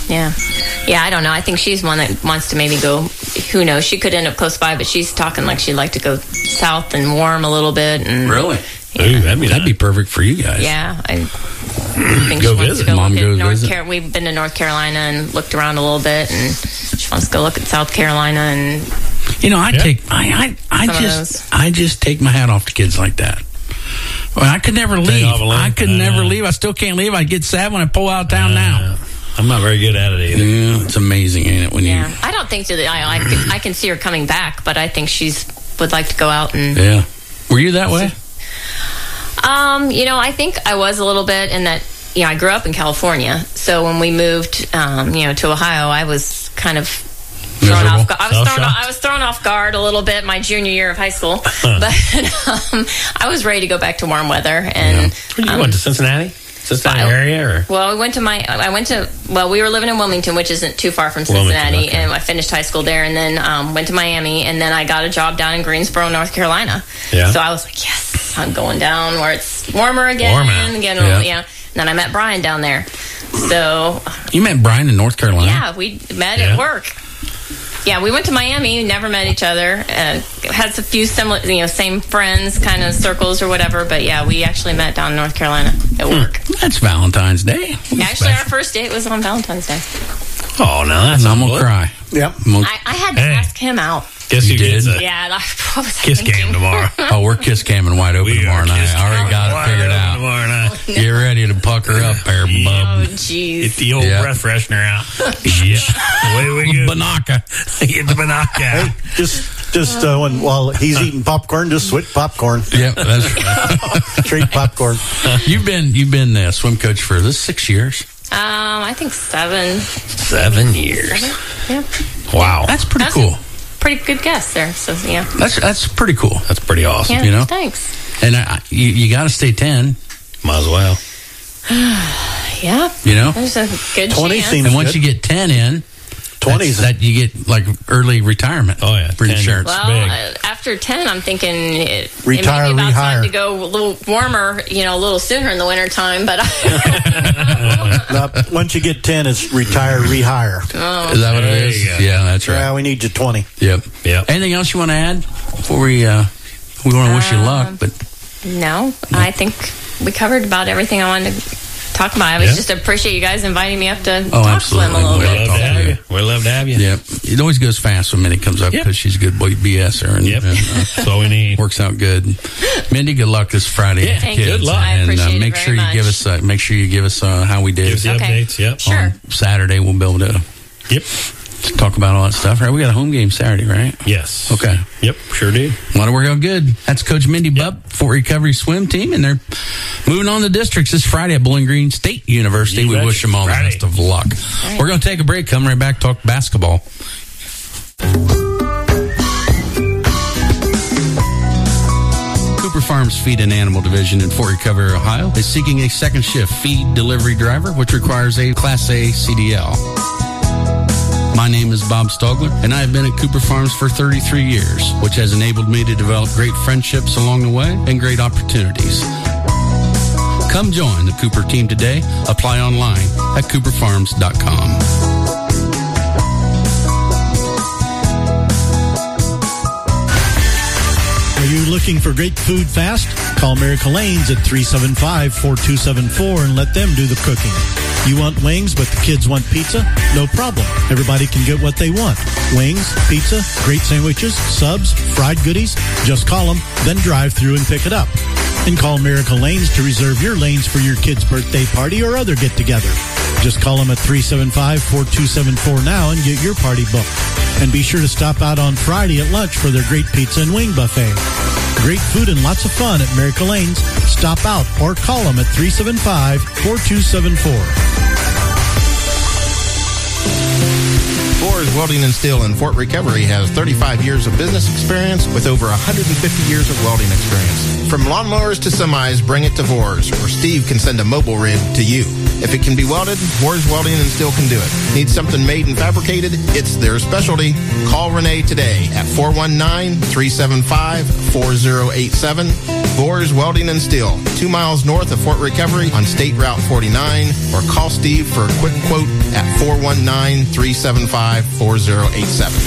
Yeah. Yeah, I don't know. I think she's one that wants to maybe go, who knows, she could end up close by, but she's talking like she'd like to go south and warm a little bit. And Really? Yeah. Ooh, that'd be, that'd be perfect for you guys. Yeah, I think Go she wants visit. to go Mom look at go North visit. Car- We've been to North Carolina and looked around a little bit, and she wants to go look at South Carolina. And You know, I Yeah. take I I, I Some of just I just take my hat off to kids like that. Well, I could never leave. off a limb. I could I never know. leave. I still can't leave. I get sad when I pull out of town now. I'm not very good at it either. Yeah, it's amazing, ain't it? When yeah, I don't think that I, I, can, I can see her coming back, but I think she's would like to go out and. you. Yeah. Were you that way? Um, you know, I think I was a little bit in that. You know, I grew up in California, so when we moved, um, you know, to Ohio, I was kind of thrown Miserable. off. gu- I was thrown. Shell-shocked? I was thrown off guard a little bit my junior year of high school, but um, I was ready to go back to warm weather. And You um, went to Cincinnati? Cincinnati area? Or? well, we went to my. I went to. Well, we were living in Wilmington, which isn't too far from Wilmington, Cincinnati, okay. and I finished high school there, and then um, went to Miami, and then I got a job down in Greensboro, North Carolina. Yeah. So I was like, yes, I'm going down where it's warmer again, Warm out. again, Yeah. yeah. And then I met Brian down there. So You met Brian in North Carolina? yeah, we met Yeah. at work. Yeah, we went to Miami, never met each other. Uh, had a few similar, you know, same friends, kind of circles or whatever. But yeah, we actually met down in North Carolina at work. That's Valentine's Day. Actually, our first date was on Valentine's Day. Oh, no, that's I'm gonna cry. Yep. I, I had to Hey. ask him out. Guess You who gets did? it? Yeah, that- what was I Kiss thinking? game tomorrow. Oh, we're kiss camming wide open tomorrow night. I already got it figured out. Tomorrow night. Get ready to pucker up there, Oh, bub. jeez. Get the old Yeah. breath freshener out. yeah. Away we go. Banaka. Get the banaka. Hey, just just uh, when while he's eating popcorn, just switch popcorn. Yep, that's right. Straight popcorn. You've been you've been the swim coach for this six years. Um, I think seven. Seven years. Yeah, Wow. That's pretty That's cool. pretty good guess there. So yeah, That's that's pretty cool. That's pretty awesome. yeah. You know? Thanks. And I, you you got to stay ten. Might as well. Yeah, You know. there's a good twenty chance. seems And once good. you get ten in, twenties. that you get like early retirement. Oh, yeah. for ten. insurance. Well, big. uh, after ten, I'm thinking it, Retire, it may be about time rehire. to go a little warmer, you know, a little sooner in the wintertime. But Now, once you get ten, it's retire, rehire. oh, Is that what There it is? you go. Yeah, that's right. Yeah, we need you twenty. Yep. Yep. Anything else you want to add before we uh, we want to wish you luck? But no, I think we covered about everything I wanted to talk about. I was Yeah. just appreciate you guys inviting me up to Oh, talk swim a absolutely. little We We'd bit. love to talk have to you. We'd love to have you. yep, it always goes fast when Mindy comes up Yep. because she's a good boy BSer and, Yep. and, uh, That's all we need. works out good. Mindy, good luck this Friday, Yeah, Thank kids. you. good luck. I and appreciate uh, it make very sure you much. give us uh, make sure you give us uh, how we did. Give us the Okay. updates. Yep. Sure. On Saturday, we'll be able to Yep. talk about all that stuff. Right? We got a home game Saturday, right? Yes. Okay. Yep. Sure do. A lot of work out good. That's Coach Mindy Bubb, Fort Recovery Swim Team, and they're moving on to districts this Friday at Bowling Green State University. You we betcha. wish them all Friday. the best of luck. We're going to take a break. Come right back, talk basketball. Cooper Farms Feed and Animal Division in Fort Recovery, Ohio, is seeking a second shift feed delivery driver, which requires a Class A C D L. My name is Bob Stogler, and I have been at Cooper Farms for thirty-three years, which has enabled me to develop great friendships along the way and great opportunities. Come join the Cooper team today. Apply online at cooper farms dot com. Are you looking for great food fast? Call Miracle Lanes at three seven five, four two seven four and let them do the cooking. You want wings, but the kids want pizza? No problem. Everybody can get what they want. Wings, pizza, great sandwiches, subs, fried goodies. Just call them, then drive through and pick it up. And call Miracle Lanes to reserve your lanes for your kid's birthday party or other get-together. Just call them at three seven five, four two seven four now and get your party booked. And be sure to stop out on Friday at lunch for their great pizza and wing buffet. Great food and lots of fun at Miracle Lanes. Stop out or call them at three seven five, four two seven four. Boers Welding and Steel in Fort Recovery has thirty-five years of business experience with over one hundred fifty years of welding experience. From lawnmowers to semis, bring it to Boers, or Steve can send a mobile rig to you. If it can be welded, Boers Welding and Steel can do it. Need something made and fabricated? It's their specialty. Call Renee today at four one nine, three seven five, four zero eight seven. Boers Welding and Steel, two miles north of Fort Recovery on State Route forty-nine, or call Steve for a quick quote at four one nine, three seven five, four zero eight seven.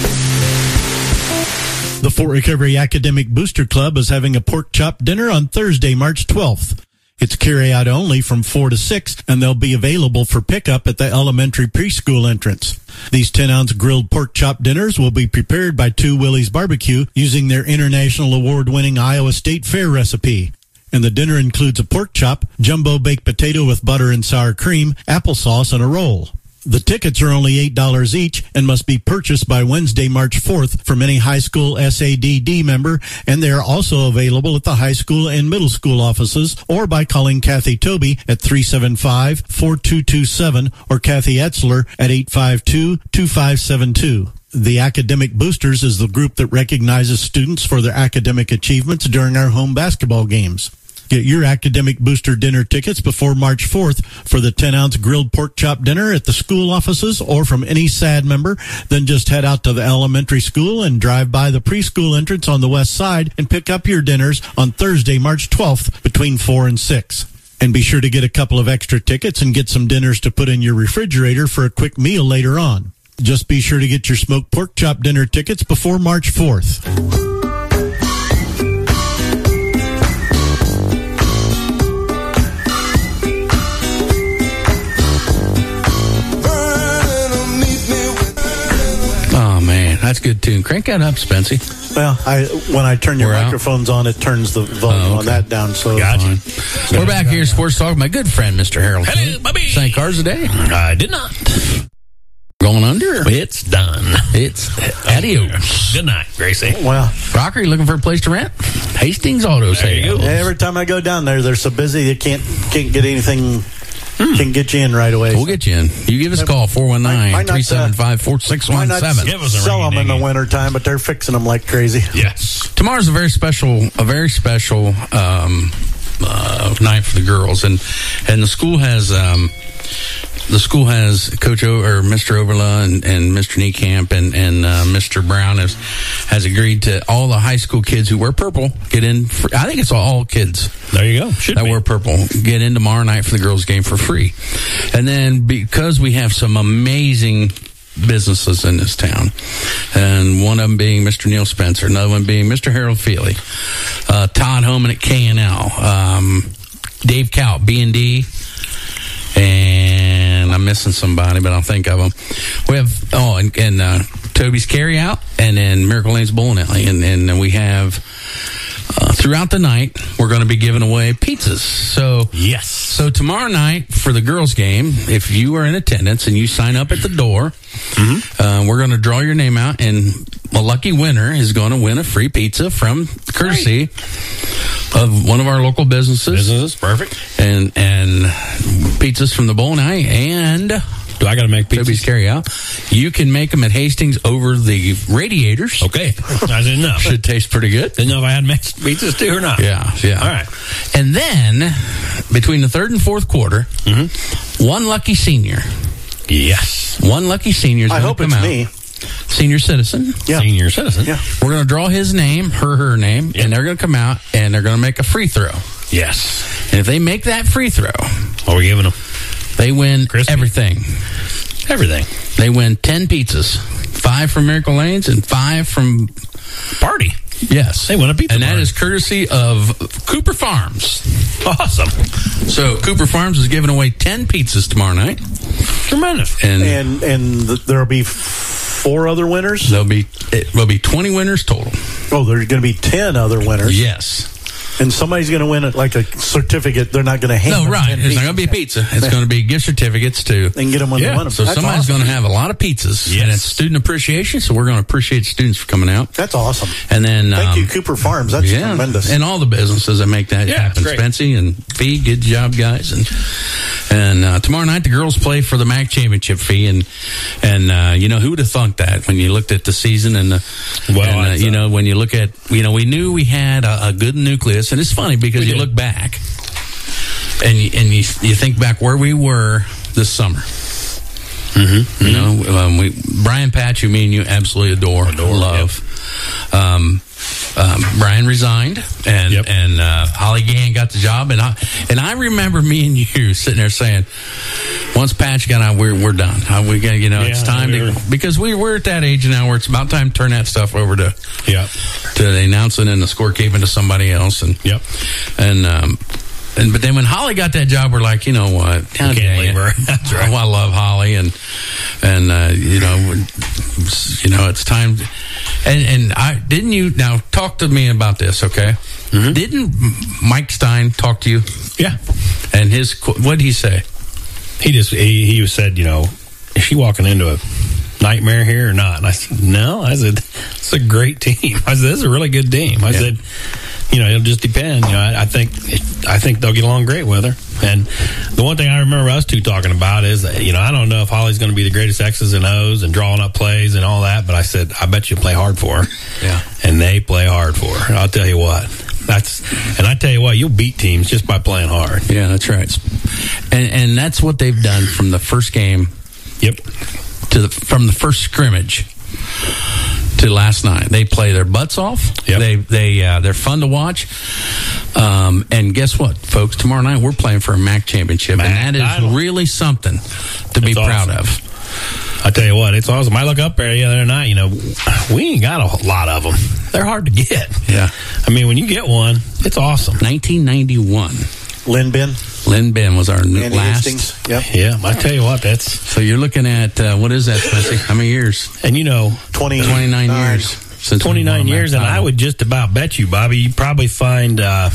The Fort Recovery Academic Booster Club is having a pork chop dinner on Thursday, March twelfth. It's carry-out only from four to six, and they'll be available for pickup at the elementary preschool entrance. These ten-ounce grilled pork chop dinners will be prepared by Two Willie's Barbecue using their international award-winning Iowa State Fair recipe. And the dinner includes a pork chop, jumbo baked potato with butter and sour cream, applesauce, and a roll. The tickets are only eight dollars each and must be purchased by Wednesday, March fourth from any high school S A D D member, and they are also available at the high school and middle school offices or by calling Kathy Toby at three seven five, four two two seven or Kathy Etzler at eight five two, two five seven two. The Academic Boosters is the group that recognizes students for their academic achievements during our home basketball games. Get your Academic Booster dinner tickets before March fourth for the ten-ounce grilled pork chop dinner at the school offices or from any S A D member. Then just head out to the elementary school and drive by the preschool entrance on the west side and pick up your dinners on Thursday, March twelfth between four and six. And be sure to get a couple of extra tickets and get some dinners to put in your refrigerator for a quick meal later on. Just be sure to get your smoked pork chop dinner tickets before March fourth. That's good tune. Crank that up, Spency. Well, I when I turn your We're microphones out. on, it turns the volume oh, okay. on that down. So gotcha. We're back here, Sports Talk. My good friend, Mister Harold. Hello, Bobby. Sang cars today? I did not. Going under? It's done. It's adios. Good night, Gracie. Well, Rocker, you looking for a place to rent? Hastings Auto Sales. Every time I go down there, they're so busy they can't can't get anything. Hmm. Can get you in right away. We'll get you in. You give us a call, four one nine, three seven five, four six one seven. Give us a sell them in the wintertime, but they're fixing them like crazy. Yes. Tomorrow's a very special, a very special um, uh, night for the girls, and and the school has um, the school has Coach o, or Mister Overla and, and Mister Niekamp and and uh, Mister Brown has has agreed to all the high school kids who wear purple get in. For, I think it's all kids. There you go. Should that be. wear purple get in tomorrow night for the girls' game for free. And then because we have some amazing businesses in this town, and one of them being Mister Neil Spencer, another one being Mister Harold Feely, uh, Todd Homan at K and L, um, Dave Cout, B and D, and I'm missing somebody, but I'll think of them. We have, oh, and, and uh, Toby's Carryout, and then Miracle Lane's Bowling Alley, and, and then we have Uh, throughout the night, we're going to be giving away pizzas. So yes. So tomorrow night for the girls' game, if you are in attendance and you sign up at the door, mm-hmm. uh, we're going to draw your name out, and a lucky winner is going to win a free pizza from courtesy right. of one of our local businesses. Businesses, perfect. And and pizzas from the Bowling Alley and. Do I got to make pizzas? Toby's Carryout. You can make them at Hastings over the radiators. Okay. I didn't know. Should taste pretty good. Didn't know if I had mixed pizzas too or not. Yeah, yeah. All right. And then, between the third and fourth quarter, mm-hmm. one lucky senior. Yes. One lucky senior is I going to hope come it's out. me. Senior citizen. Yeah. Senior citizen. Yeah. We're going to draw his name, her, her name, yep. and they're going to come out, and they're going to make a free throw. Yes. And if they make that free throw, what are we giving them? They win Crispy. everything. Everything. They win ten pizzas. Five from Miracle Lanes and five from Party. Yes. They win a pizza And party. that is courtesy of Cooper Farms. Awesome. So Cooper Farms is giving away ten pizzas tomorrow night. Tremendous. And, and and th- there'll be four other winners? There'll be, it will be twenty winners total. Oh, there's going to be ten other winners. Yes. And somebody's going to win it like a certificate. They're not going to hand No, them right. ten It's not going to be a pizzas. pizza. It's going to be gift certificates to. They can get them when yeah. they want them. So That's somebody's awesome. going to have a lot of pizzas. Yes. And it's student appreciation, so we're going to appreciate students for coming out. That's awesome. And then. Thank um, you, Cooper Farms. That's yeah, tremendous. and all the businesses that make that Yeah, happen. it's great. Spency and Fee, good job, guys. And and uh, tomorrow night the girls play for the M A C championship. Fee, and and uh, you know, who would have thunk that when you looked at the season and the Well, and, uh, I'd, you uh, know, when you look at, you know, we knew we had a, a good nucleus, and it's funny because We you did. look back and you, and you you think back where we were this summer. Mm-hmm. You know, um, we Brian Patch, who me and you absolutely adore, adore love. Um, um, Brian resigned, and Yep. and uh, Holly Gann got the job, and I and I remember me and you sitting there saying, once Patch got out, we're we're done. Uh, we got, you know, it's Yeah, time we to were- because we we're at that age now where it's about time to turn that stuff over to Yeah. to the announcing and the scorekeeping to somebody else, and Yep. and um. And but then when Holly got that job, we're like, you know what? God can't dang leave it. her. That's right. Oh, I love Holly, and and uh, you know, you know, it's time. To, and and I didn't you now talk to me about this, okay? Mm-hmm. Didn't Mike Stein talk to you? Yeah. And his what did he say? He just he, he said, you know, is she walking into a nightmare here or not? And I said, no. I said, it's a great team. I said, this is a really good team. I Yeah. said, you know, it'll just depend. You know, I, I think I think they'll get along great with her. And the one thing I remember us two talking about is that, you know, I don't know if Holly's going to be the greatest X's and O's and drawing up plays and all that, but I said, I bet you play hard for her. Yeah. And they play hard for her. And I'll tell you what. That's and I tell you what, you'll beat teams just by playing hard. Yeah, that's right. And and that's what they've done from the first game. Yep. To the from the first scrimmage to last night. They play their butts off. Yep. They they uh, they're fun to watch. Um, and guess what, folks? Tomorrow night we're playing for a M A C championship, M A C and that is title. really something to be It's proud awesome. of. I tell you what, it's awesome. I look up there the other night, you know, we ain't got a lot of them. They're hard to get. Yeah. I mean, when you get one, it's awesome. nineteen ninety-one. Lynn Ben. Lynn Ben was our Andy last. Hastings. Yep. Yeah, I tell you what, that's So you're looking at uh, what is that, Spency? How many years? and you know, twenty, twenty-nine years since we twenty-nine won that years, and title. I would just about bet you, Bobby, you probably find uh,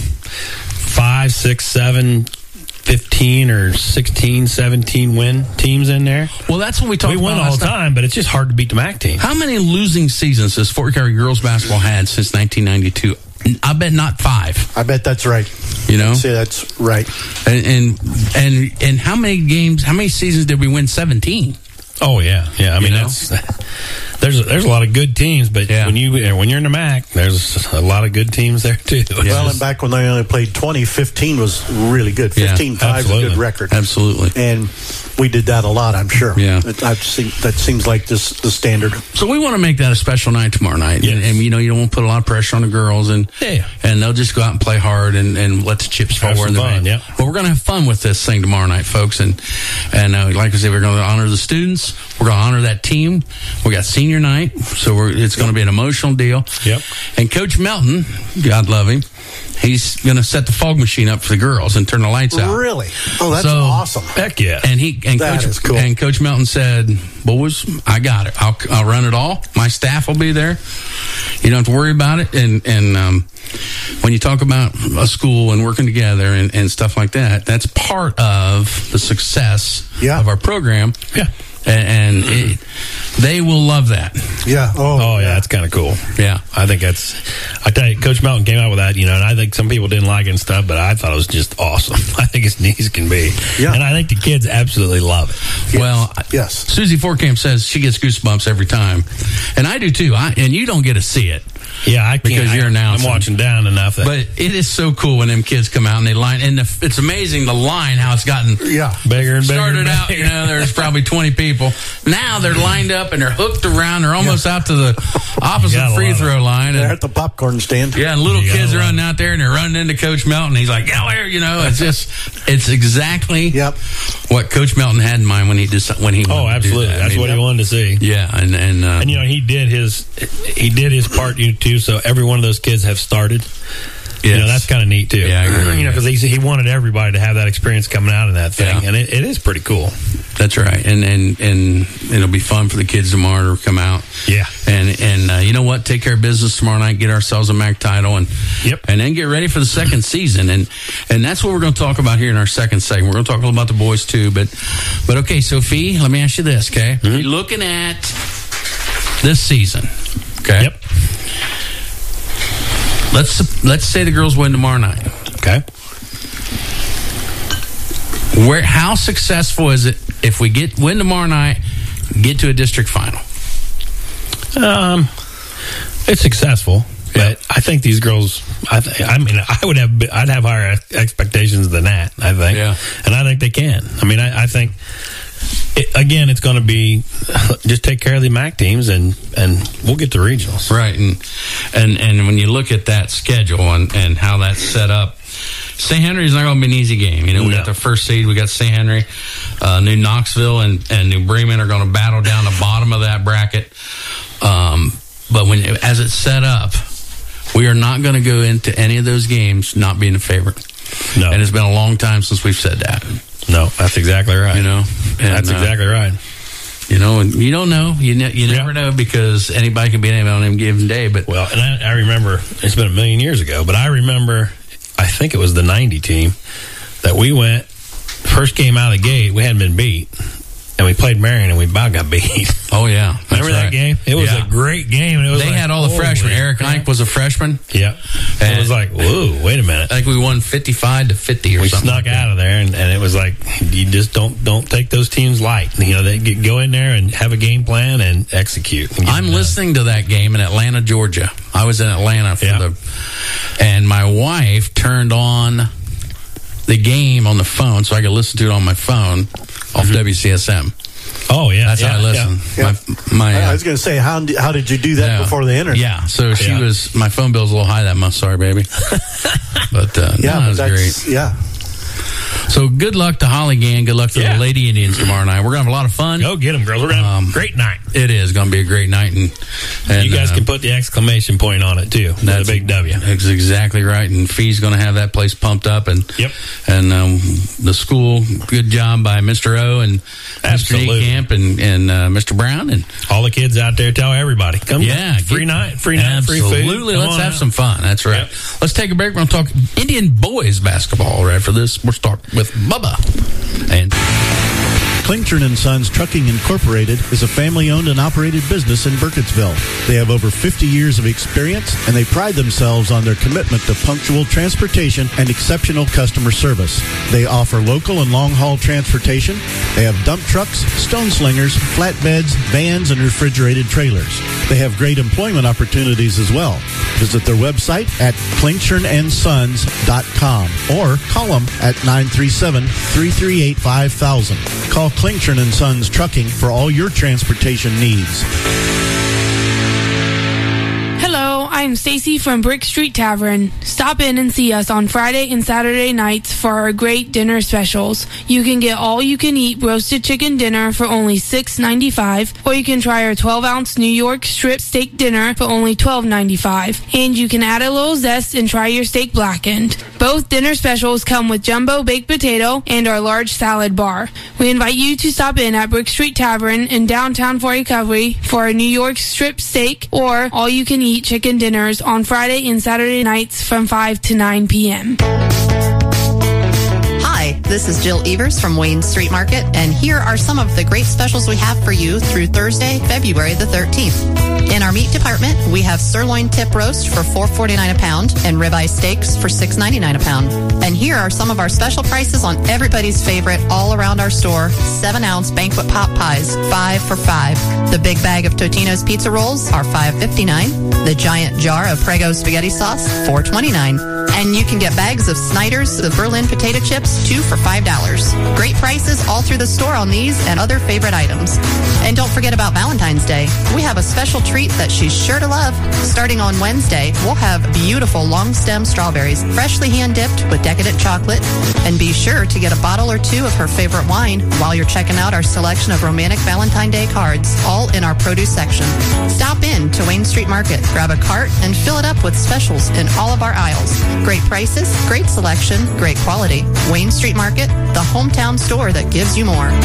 five, six, seven, fifteen, or sixteen, seventeen win teams in there. Well, that's what we talk We about win all last the time. time, but it's just hard to beat the M A C team. How many losing seasons has Fort Carey girls basketball had since nineteen ninety-two? I bet not five. I bet that's right. You know, See, that's right. and and and, and how many games? How many seasons did we win? Seventeen. Oh yeah, yeah. I mean, You know? that's there's a, there's a lot of good teams, but Yeah. when you when you're in the M A C, there's a lot of good teams there too. It's Well, just- and back when they only played twenty, fifteen was really good. Yeah, fifteen five is a good absolutely. record. Absolutely. And we did that a lot, I'm sure. Yeah. It, I've seen, that seems like this the standard. So we want to make that a special night tomorrow night, Yes. and, and you know you don't want to put a lot of pressure on the girls, and Yeah. and they'll just go out and play hard and, and let the chips fall Have where some they fun, may. yeah. But we're going to have fun with this thing tomorrow night, folks, and and uh, like I said, we're going to honor the students. We're going to honor that team. We got senior night, so we're, it's going to be an emotional deal. Yep. And Coach Melton, God love him, he's going to set the fog machine up for the girls and turn the lights out. Really? Oh, that's So- awesome. heck yeah. And he and That Coach is cool. and Coach Melton said, "Boys, I got it. I'll I'll run it all. My staff will be there. You don't have to worry about it." And and um, when you talk about a school and working together and, and stuff like that, that's part of the success Yeah. of our program. Yeah. And, and it, they will love that. Yeah. Oh, Oh yeah, that's kind of cool. Yeah. I think that's. I tell you, Coach Melton came out with that, you know, and I think some people didn't like it and stuff, but I thought it was just awesome. I think it's neat as can be. Yeah. And I think the kids absolutely love it. Well, Yes. Susie Forkamp says she gets goosebumps every time, and I do too. I, and you don't get to see it. Yeah, I can't. Because you're I, announcing. I'm watching down enough. That But it is so cool when them kids come out and they line, and the, it's amazing the line how it's gotten Yeah. bigger and bigger. started and out. bigger. You know, there's probably twenty people. Now they're lined up and they're hooked around. They're almost out to the opposite gotta free love throw line. They're And, at the popcorn stand. yeah, and little You gotta kids are love running out there and they're running into Coach Melton. He's like, "Yeah, where?" You know, it's just, it's exactly Yep. what Coach Melton had in mind when he dec- when he. Oh, wanted to do absolutely. that. I That's mean, what he wanted to see. Yeah, and and, uh, And you know, he did his he did his part you too. So every one of those kids have started. You know, that's kind of neat too. Yeah, I agree. You know, because he he wanted everybody to have that experience coming out of that thing, Yeah. and it, it is pretty cool. That's right, and and and it'll be fun for the kids tomorrow to come out. Yeah, and and uh, you know what? Take care of business tomorrow night. Get ourselves a M A C title, and yep, and then get ready for the second season. And and that's what we're going to talk about here in our second segment. We're going to talk a little about the boys too, but but okay, Sophie, let me ask you this, okay? Mm-hmm. You're looking at this season, okay? Yep. Let's let's say the girls win tomorrow night. Okay. Where how successful is it if we get win tomorrow night, get to a district final? Um, it's successful, but I think these girls. I, th- I mean, I would have. I'd have higher ex- expectations than that. I think. Yeah. And I think they can. I mean, I, I think. It, again, it's going to be just take care of the M A C teams, and and we'll get to regionals. Right, and and and when you look at that schedule and and how that's set up. Saint Henry's not going to be an easy game. You know, we No. got the first seed. We got Saint Henry, uh, New Knoxville, and, and New Bremen are going to battle down the bottom of that bracket. Um, but when as it's set up, we are not going to go into any of those games not being a favorite. No, and it's been a long time since we've said that. No, that's exactly right. You know, and, that's uh, exactly right. You know, and you don't know. You ne- you never know because anybody can be anybody on any given day. But well, and I, I remember it's been a million years ago, but I remember. I think it was the ninety team that we went first game out of the gate. We hadn't been beat, and we played Marion, and we about got beat. Oh yeah, remember that right. game? It was Yeah. a great game. And it was they like, had all the oh, freshmen. man. Eric Ike was a freshman. Yeah, and it was like, whoa, wait a minute. I think we won fifty-five to fifty or we something. snuck like out of there, and, and it was like you just don't don't take those teams light. You know, they get, go in there and have a game plan and execute. And I'm listening to that game in Atlanta, Georgia. I was in Atlanta for Yeah. the, and my wife turned on the game on the phone so I could listen to it on my phone off W C S M. Oh yeah, that's yeah, how I listen. yeah. My, my I uh, was going to say, how did, how did you do that yeah. before the internet? Yeah, so she Yeah. was. My phone bill's a little high that month. Sorry, baby. But uh, Yeah, no, but it was that's, great. yeah. So good luck to Holly Gann. Good luck to Yeah. the Lady Indians tomorrow night. We're gonna have a lot of fun. Go get them, girls. We're gonna have Um, a great night. It is going to be a great night, and, and you guys uh, can put the exclamation point on it too. That's a big W. That's exactly right. And Fee's going to have that place pumped up, and Yep. and um, the school, good job by Mister O and Mister Absolutely. Camp and and uh, Mister Brown and All the kids out there, tell everybody, come. yeah, free get- night, free night, free food. Absolutely, Come let's on have out. some fun. That's right. Yep. Let's take a break. We're going to talk Indian boys basketball right after this. We'll start with Bubba and. Klingtern and Sons Trucking Incorporated is a family-owned and operated business in Burkittsville. They have over fifty years of experience, and they pride themselves on their commitment to punctual transportation and exceptional customer service. They offer local and long-haul transportation. They have dump trucks, stone slingers, flatbeds, vans, and refrigerated trailers. They have great employment opportunities as well. Visit their website at klingtern and sons dot com or call them at nine three seven, three three eight, five thousand. Call Klingtern and Sons Trucking for all your transportation needs. Hello, I'm Stacy from Brick Street Tavern. Stop in and see us on Friday and Saturday nights for our great dinner specials. You can get all-you-can-eat roasted chicken dinner for only six ninety-five, or you can try our twelve-ounce New York strip steak dinner for only twelve ninety-five. And you can add a little zest and try your steak blackened. Both dinner specials come with jumbo baked potato and our large salad bar. We invite you to stop in at Brick Street Tavern in downtown Fort Recovery for a New York strip steak or all-you-can-eat chicken dinners on Friday and Saturday nights from five to nine p.m. Hi, this is Jill Evers from Wayne Street Market, and here are some of the great specials we have for you through Thursday, February the thirteenth. In our meat department, we have sirloin tip roast for four forty-nine a pound and ribeye steaks for six ninety-nine a pound. And here are some of our special prices on everybody's favorite all around our store, seven ounce banquet pot pies, five for five. The big bag of Totino's pizza rolls are five fifty-nine. The giant jar of Prego spaghetti sauce, four twenty-nine. And you can get bags of Snyder's, the Berlin potato chips, two for five dollars. Great prices all through the store on these and other favorite items. And don't forget about Valentine's Day. We have a special treat that she's sure to love. Starting on Wednesday, we'll have beautiful long stem strawberries, freshly hand-dipped with decadent chocolate. And be sure to get a bottle or two of her favorite wine while you're checking out our selection of romantic Valentine Day cards, all in our produce section. Stop in to Wayne Street Market, grab a cart, and fill it up with specials in all of our aisles. Great prices, great selection, great quality. Wayne Street Market, the hometown store that gives you more.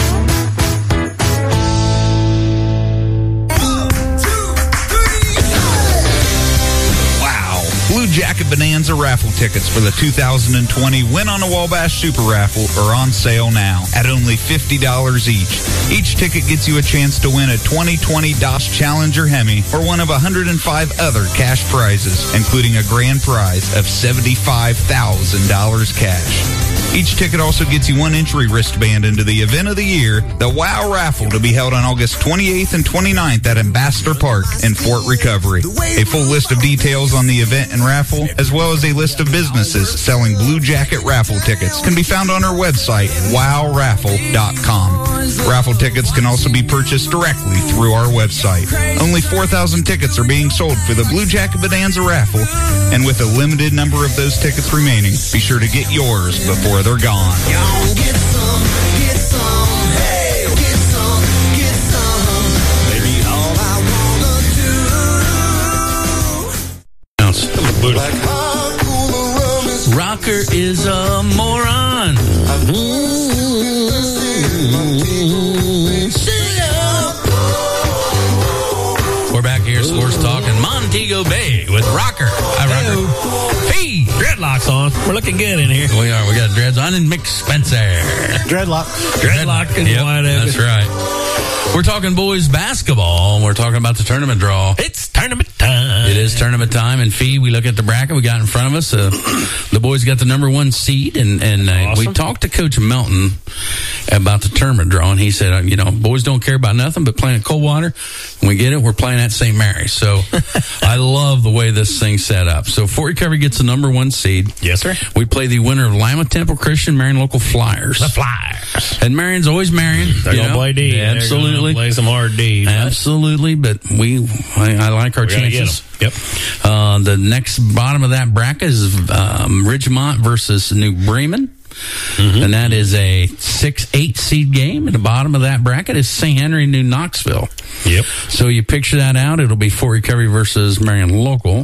Blue Jacket Bonanza raffle tickets for the two thousand twenty Win on the Wabash Super Raffle are on sale now at only fifty dollars each. Each ticket gets you a chance to win a twenty twenty Dodge Challenger Hemi or one of one hundred five other cash prizes, including a grand prize of seventy-five thousand dollars cash. Each ticket also gets you one entry wristband into the event of the year, the WOW Raffle, to be held on August twenty-eighth and twenty-ninth at Ambassador Park in Fort Recovery. A full list of details on the event and raffle, as well as a list of businesses selling Blue Jacket raffle tickets, can be found on our website, wow raffle dot com. Raffle tickets can also be purchased directly through our website. Only four thousand tickets are being sold for the Blue Jacket Bonanza raffle, and with a limited number of those tickets remaining, be sure to get yours before they're gone. Get some, get some, hey, get some, get some. Baby, all I wanna do. Like Rocker is a moron. We're back here, Sports Talk in Montego Bay with Rocker. Hi, Rocker. Hey, dreadlocks on. We're looking good in here. We are. We got dreads on, and Mick Spencer. Dreadlock. Dreadlock. and yep, wide open. That's right. We're talking boys basketball, and we're talking about the tournament draw. It's tournament time. It is tournament time, and Fee, we look at the bracket we got in front of us. Uh, the boys got the number one seed, and, and uh, awesome. We talked to Coach Melton about the tournament draw, and he said, uh, you know, boys don't care about nothing but playing at Coldwater. When we get it, we're playing at Saint Mary's. So I love the way this thing's set up. So Fort Recovery gets the number one seed. Yes, sir. We play the winner of Lima Temple Christian, Marion Local Flyers. The Flyers. And Marion's always Marion. They're going to play D. Yeah, absolutely. Play some hard D. But absolutely, but we, I, I like our chances. Yep. Uh, the next bottom of that bracket is um, Ridgemont versus New Bremen. Mm-hmm. And that is a six eight seed game. And the bottom of that bracket is Saint Henry, New Knoxville. Yep. So you picture that out. It'll be Fort Recovery versus Marion Local.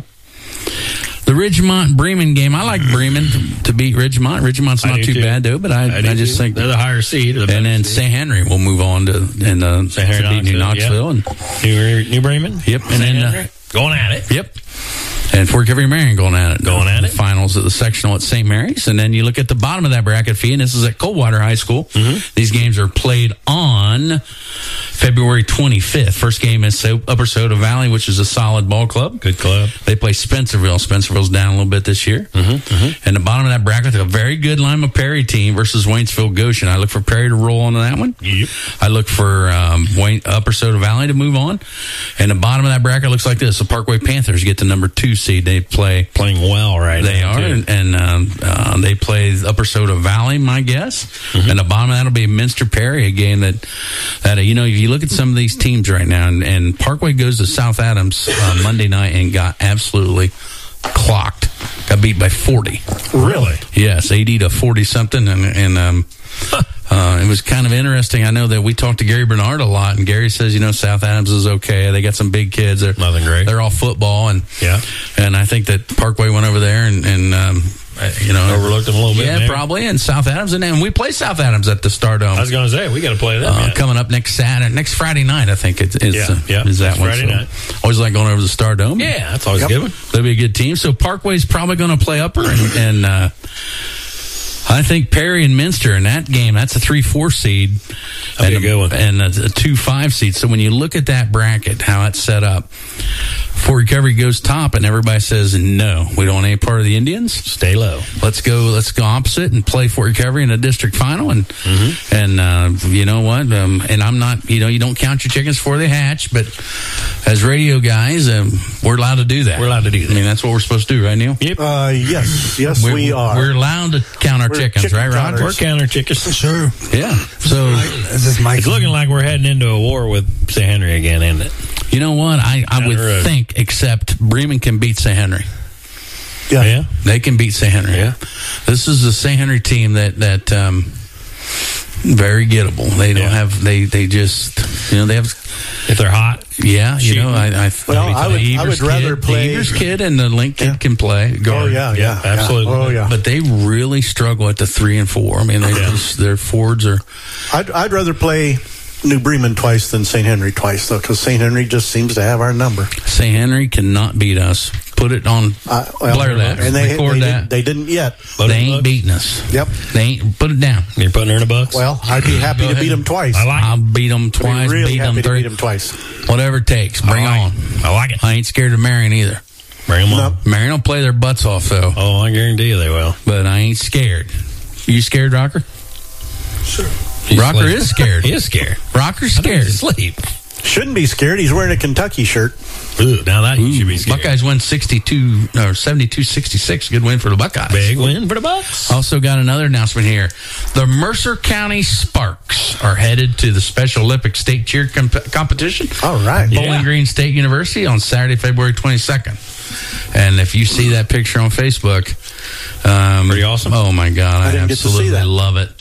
The Ridgemont Bremen game, I like Bremen to, to beat Ridgemont. Ridgemont's not too, too bad, though, but I, I, I just too. think they're the higher seed. The and then Saint Henry will move on to and uh, Saint Henry to beat New Knoxville yep. and New, New Bremen. Yep, and then uh, going at it. Yep. And Fort Recovery Marion going at it. Going at the it. Finals of the sectional at Saint Mary's. And then you look at the bottom of that bracket, Fee, and this is at Coldwater High School. Mm-hmm. These games are played on February twenty-fifth. First game is Upper Soda Valley, which is a solid ball club. Good club. They play Spencerville. Spencerville's down a little bit this year. Mm-hmm. Mm-hmm. And the bottom of that bracket, a very good Lima Perry team versus Waynesville Goshen. I look for Perry to roll on that one. Yep. I look for um, Wayne, Upper Soda Valley to move on. And the bottom of that bracket looks like this. The Parkway Panthers get the number two seed. They play playing well right they now. They are, too. and, and um, uh, they play Upper Soda Valley, my guess. Mm-hmm. And the bottom of that will be Minster Perry, a game that, that uh, you know, if you look at some of these teams right now, and, and Parkway goes to South Adams uh, Monday night and got absolutely clocked. Got beat by forty. Really? Yes, eighty to forty something, and, and um, uh, it was kind of interesting. I know that we talked to Gary Bernard a lot, and Gary says, you know, South Adams is okay. They got some big kids. They're nothing great. They're all football, and yeah, and I think that Parkway went over there and. and um, you know, overlooked them a little bit. Yeah, maybe. probably. And South Adams, and, and we play South Adams at the Stardome. I was going to say we got to play them uh, coming up next Saturday, next Friday night. I think it is. Yeah, uh, yeah, is that one? Friday so night. Always like going over to the Stardome. Yeah, that's always yep. a good one. That'll be a good team. So Parkway's probably going to play Upper, and, and uh, I think Perry and Minster in that game. That's a three four seed, That'd and be a good one, and a, a two five seed. So when you look at that bracket, how it's set up. Fort Recovery goes top, and everybody says, no, we don't want any part of the Indians. Stay low. Let's go Let's go opposite and play Fort Recovery in a district final. And, mm-hmm. and uh, you know what? Um, and I'm not, you know, you don't count your chickens before they hatch, but as radio guys, um, we're allowed to do that. We're allowed to do that. I mean, that's what we're supposed to do, right, Neil? Yep. Uh, yes. Yes, we're, we are. We're allowed to count our we're chickens, chicken right, Rod? counters. We're counting chickens. Sure. Yeah. So it's looking like we're heading into a war with Saint Henry again, isn't it? You know what? I, I would think, except Bremen can beat Saint Henry. Yeah. yeah. They can beat Saint Henry. Yeah. This is a Saint Henry team that, that, um, very gettable. They don't yeah. have, they, they just, you know, they have If they're hot. Yeah, you know, I, I Well, I would- the I would Evers rather kid, play- the Evers kid and the Link kid can play guard. Oh, yeah, yeah, yeah. absolutely. Oh, yeah. But they really struggle at the three and four. I mean, they Yeah. just, their forwards are. I'd, I'd rather play New Bremen twice than Saint Henry twice, though, because Saint Henry just seems to have our number. Saint Henry cannot beat us. Put it on. Uh, well, blur that. and they, Record they, that. Didn't, they didn't yet. They ain't beating us. Yep. They ain't. Put it down. You're putting her in a box? Well, I'd be happy Go to ahead. beat them twice. I like I'll beat them I'd be twice. really beat happy them to three. beat them twice. Whatever it takes. Bring I like on. it. I like it. I ain't scared of Marion either. Bring them on. No. Marion will play their butts off though. Oh, I guarantee you they will. But I ain't scared. You scared, Rocker? Sure. He's Rocker asleep. is scared. He is scared. Rocker's I think scared. he's asleep. Shouldn't be scared. He's wearing a Kentucky shirt. Ooh, now that you should be scared. Buckeyes win sixty-two or seventy-two sixty-six. Good win for the Buckeyes. Big win for the Bucks. Also got another announcement here. The Mercer County Sparks are headed to the Special Olympics state cheer comp- competition. All right. Bowling Yeah. Green State University on Saturday, February twenty-second. And if you see that picture on Facebook, um, Pretty awesome. Oh my God, I, I didn't get to see absolutely that. love it.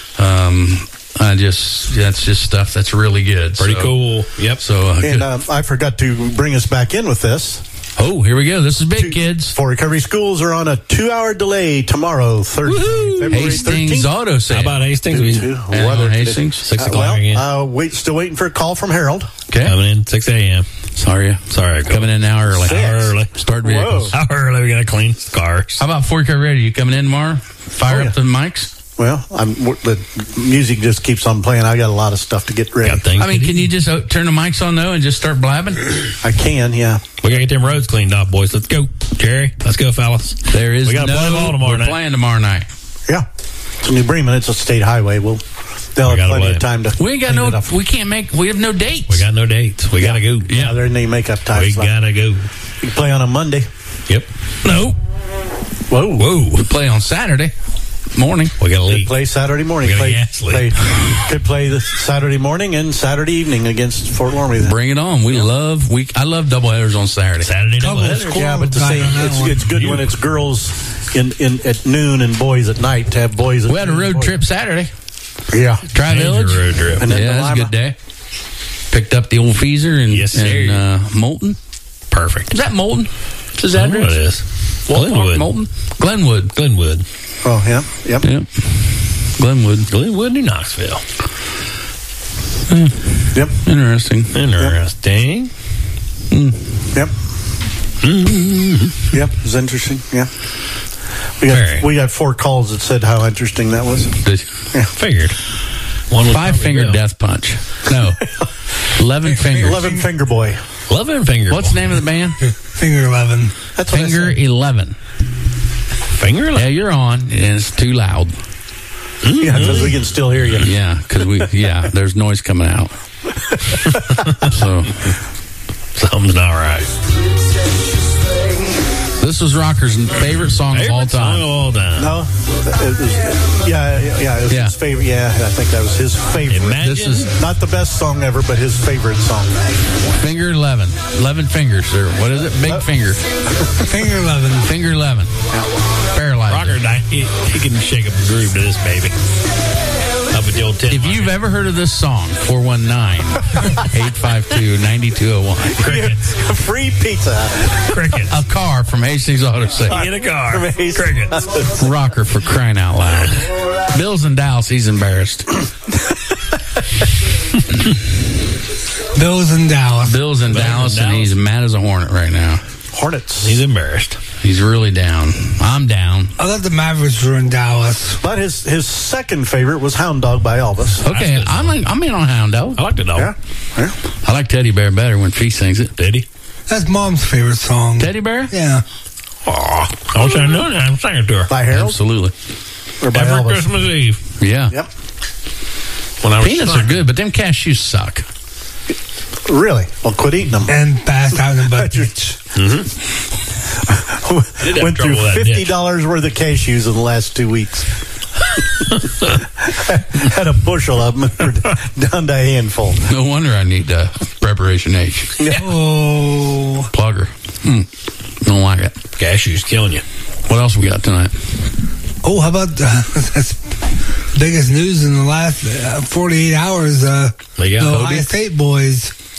Um, I just that's just stuff that's really good. Pretty So- cool. Yep. So uh, And good. uh, I forgot to bring us back in with this. oh, here we go. This is big, kids. For recovery schools are on a two-hour delay tomorrow, Thursday, February Hastings thirteenth. Auto Sale. How about Hastings? Due We- to And weather on conditions. Hastings? Six Uh, o'clock well, again. uh, wait, still waiting for a call from Harold. Okay. Coming in six a.m. Sorry. Sorry, Coming in an hour early. Six. Hour early. Start vehicles. Whoa. How early we got to clean cars? How about four K Radio? You coming in tomorrow? Fire Oh, yeah. up the mics? Well, I'm, the music just keeps on playing. I got a lot of stuff to get ready. Got things I mean, to can do. you just uh, turn the mics on though and just start blabbing? I can, yeah. We got to get them roads cleaned up, boys. Let's go, Jerry. Let's go, fellas. There is We gotta no. play ball tomorrow we're night. playing tomorrow night. Yeah. It's New Bremen. It's a state highway. We'll, they'll We have gotta plenty play. of time to We ain't got clean no. it up. We can't make. We have no dates. We got no dates. We got to go. Yeah, there ain't any makeup time. We so got to go. you play on a Monday. Yep. No. Whoa. Whoa. We play on Saturday morning. We got to Could leave. play Saturday morning. We got a Play, gas leak. play, could play this Saturday morning and Saturday evening against Fort Laramie. Then. Bring it on. We love. We. I love doubleheaders on Saturday. Saturday Couple double of header. score- Yeah, but the Back same. on that It's, one. it's good when it's girls in, in at noon and boys at night to have boys. At We had a noon, road boys. trip Saturday. Yeah, Tri Major Village. road trip. And then Yeah, that's a Lima. good day. Picked up the old Feezer and, Yes, and sir. uh, Moulton. Perfect. Is that Moulton? What's his I don't know address? what it is. Walmart, Glenwood. Moulton? Glenwood. Glenwood. Oh yeah, yep. Yep. Glenwood. Glenwood, New Knoxville. Yep. Interesting. Interesting. Yep. Yep. It was interesting. Yeah. We got Very. we got four calls that said how interesting that was. Yeah. Figured. One would Five probably finger go. death punch. No. Eleven fingers. Eleven finger boy. Eleven finger. What's the name of the band? Finger eleven. That's what I Finger said. eleven. Finger? Yeah, you're on, and it's too loud. Yeah, because we can still hear you. Yeah, because we. Yeah, there's noise coming out. So something's not right. This was Rocker's favorite song Favorite of all time. song of all time. No, it was, yeah, yeah, yeah, it was Yeah. his favorite. Yeah, I think that was his favorite. Imagine. This is Not the best song ever, but his favorite song. Finger eleven. Eleven fingers, or what is it? Big finger. Finger eleven. Finger eleven. Paralyzed. Rocker, he, he can shake up the groove to this baby. Up at the old tent. If you've ever heard of this song, four one nine, eight five two, nine two zero one. Crickets. Free pizza. Crickets. A car from Hastings Auto Sale. Get a car. Amazing. Crickets. Rocker for crying out loud. Bill's in Dallas. He's embarrassed. Bill's in Dallas. Bill's in Bill's in Dallas, and Dallas. he's mad as a hornet right now. Hornets. He's embarrassed. He's really down. I'm down. I thought the Mavericks were in Dallas. But his his second favorite was Hound Dog by Elvis. Okay, I'm in, I'm in on Hound Dog. I like the dog. Yeah. Yeah. I like Teddy Bear better when Fee sings it. Did he? That's Mom's favorite song. Teddy Bear? Yeah. Aw. I wish I knew that. I'm singing to her. By Harold Absolutely. or by Every Elvis? Christmas Eve. Yeah. Yep. When I was Peanuts young. are good, but them cashews suck. Really? Well, quit eating them. And passed out in the bucket. did have Went trouble through with that fifty ditch. dollars worth of cashews in the last two weeks. Had a bushel of them. We're down to a handful. No wonder I need uh, Preparation H. Oh. Plugger. Mm. Don't like it. Cashews killing you. What else we got tonight? Oh, how about uh, that's biggest news in the last uh, forty-eight hours? Uh, They the got Ohio Hobie? State boys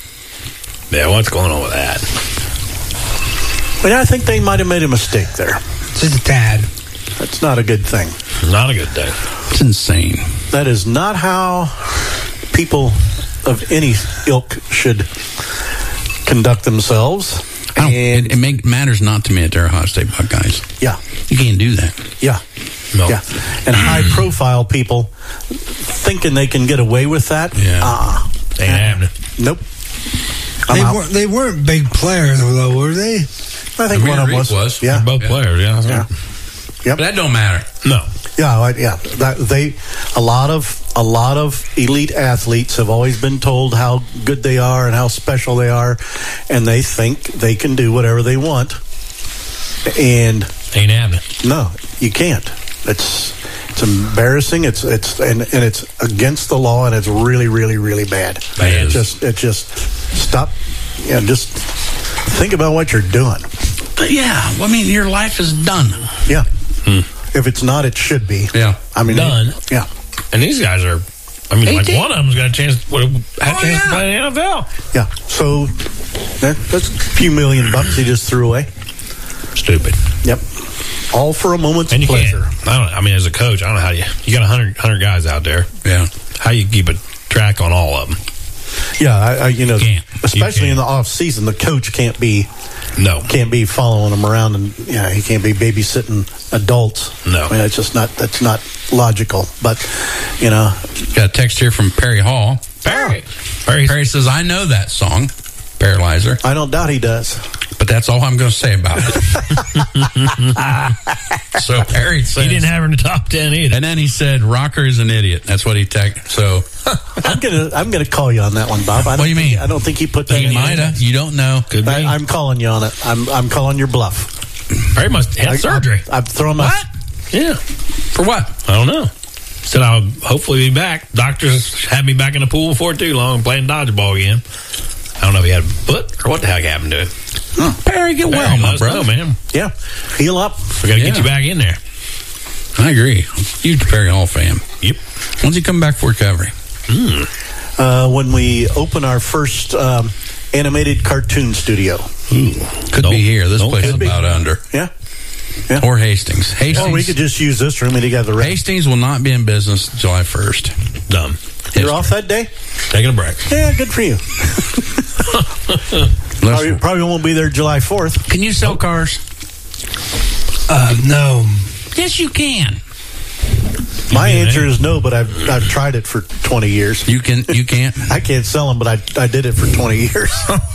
Yeah, what's going on with that? But I think they might have made a mistake there. Just a tad. That's not a good thing. Not a good thing. It's insane. That is not how people of any ilk should conduct themselves. I don't, it, it make, matters not to me that they're Ohio State Buckeyes. Yeah. You can't do that. Yeah. No. Yeah. And high-profile people thinking they can get away with that. Yeah. Ah. Ain't happening. Nope. They weren't, they weren't big players, though, were they? I think one of them was. was. Yeah. Both Yeah. players, yeah. Yeah. Yep. But that don't matter. No. Yeah, I- yeah. That, they a lot of a lot of elite athletes have always been told how good they are and how special they are, and they think they can do whatever they want. And Ain't happening. no, you can't. It's it's embarrassing. It's it's and, and it's against the law, and it's really, really, really bad. It is. Just it just stop. Yeah, just think about what you're doing. But yeah, well, I mean, your life is done. Yeah. If it's not, it should be. Yeah. I mean, Done. Yeah. And these guys are, I mean, like eighteen. one of them's got a chance, would have had a Oh, chance yeah. to play in the N F L. Yeah. So that, that's a few million bucks he just threw away. Stupid. Yep. All for a moment's And you pleasure. can't, I don't, I mean, as a coach, I don't know how you, you got a hundred, hundred guys out there. Yeah. How you keep a track on all of them? Yeah, I, I, you know, You can't. especially You in can't. the off season, the coach can't be No. can't be following them around, and yeah, he can't be babysitting adults. No. I mean, it's just not that's not logical. But you know, Got a text here from Perry Hall. Perry. Perry, Perry says, I know that song, Paralyzer, I don't doubt he does. but that's all I'm going to say about it. So Perry says, He didn't have her in the top ten either. and then he said, Rocker is an idiot. That's what he text. So I'm gonna I'm gonna call you on that one, Bob. I don't What do you think- mean? I don't think he put that. he in might have. You don't know. Could be. I, I'm calling you on it. I'm I'm calling your bluff. Perry must have I- surgery. I'm, I'm throwing my. What? Yeah. For what? I don't know. Said I'll hopefully be back. Doctors had me back in the pool before too long playing dodgeball again. I don't know if he had a foot or what the heck happened to him. Perry, get well, Perry, my let us brother. know, man. Yeah, heal up. We got to Yeah. get you back in there. I agree. Huge Perry Hall fan. Yep. When's he come back for recovery? Uh, when we open our first um, animated cartoon studio. Could Don't- be here. This don't place is could be. about under. Yeah. Or Hastings. Hastings. Or we could just use this room and you got the rest. Hastings will not be in business July first. Done. You're off that day? Taking a break. Yeah, good for you. probably, probably won't be there July fourth. Can you sell cars? Uh, no. Yes, you can. My answer is no, but I've I've tried it for twenty years. You can. You can't. I can't sell them, but I I did it for twenty years.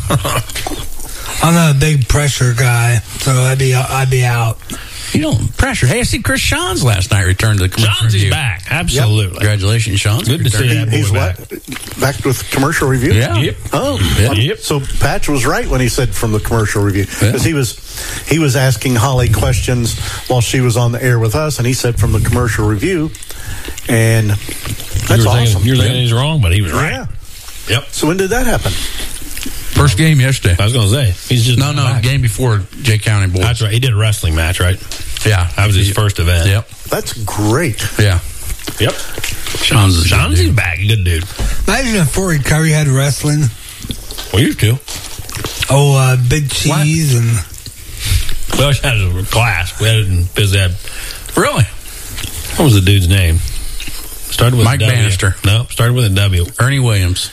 I'm not a big pressure guy, so I'd be I'd be out. You don't pressure. Hey, I see Chris Shawns last night returned to the commercial Sean's review. back. Absolutely. Congratulations, Sean. Good to see that boy He's back. what? Back with commercial review? Yeah. Yep. Oh, Yeah. Yep. So Patch was right when he said from the commercial review, because he was he was asking Holly questions while she was on the air with us, and he said from the commercial review, and You that's were thinking, awesome. You're thinking he's wrong, but he was right. Yeah. Yep. So when did that happen? First game yesterday. I was going to say he's just No, no, back. game before Jay County Boys. That's right. He did a wrestling match, right? Yeah, That was his first event. Yep. That's great. Yeah. Yep. Sean's is Sean's he's back. Good dude. Imagine if Fort Recovery had wrestling. We used to. Oh, uh, Big Cheese and We always had a class. We had it in phys ed. Really? What was the dude's name? Started with Mike a W. Bannister. No, started with a W. Ernie Williams.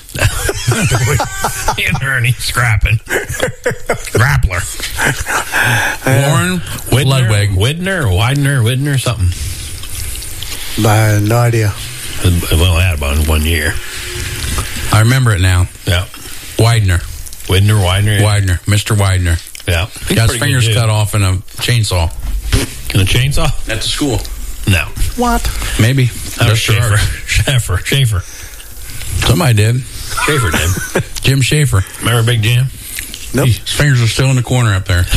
and Ernie scrapping. Grappler. Warren Widner, Ludwig. Widner, or Widener, Widner, something. I have no idea. We only had about one year. I remember it now. Yeah. Widener. Widner, Widener. Yeah. Widener. Mister Widener. Yeah. He's Got his pretty fingers good dude. cut off in a chainsaw. In a chainsaw? At the school. No. What? Maybe. That was Mister Schaefer. Schaefer. Schaefer. Somebody did. Schaefer did. Jim Schaefer. Remember Big Jim? Nope. His fingers are still in the corner up there.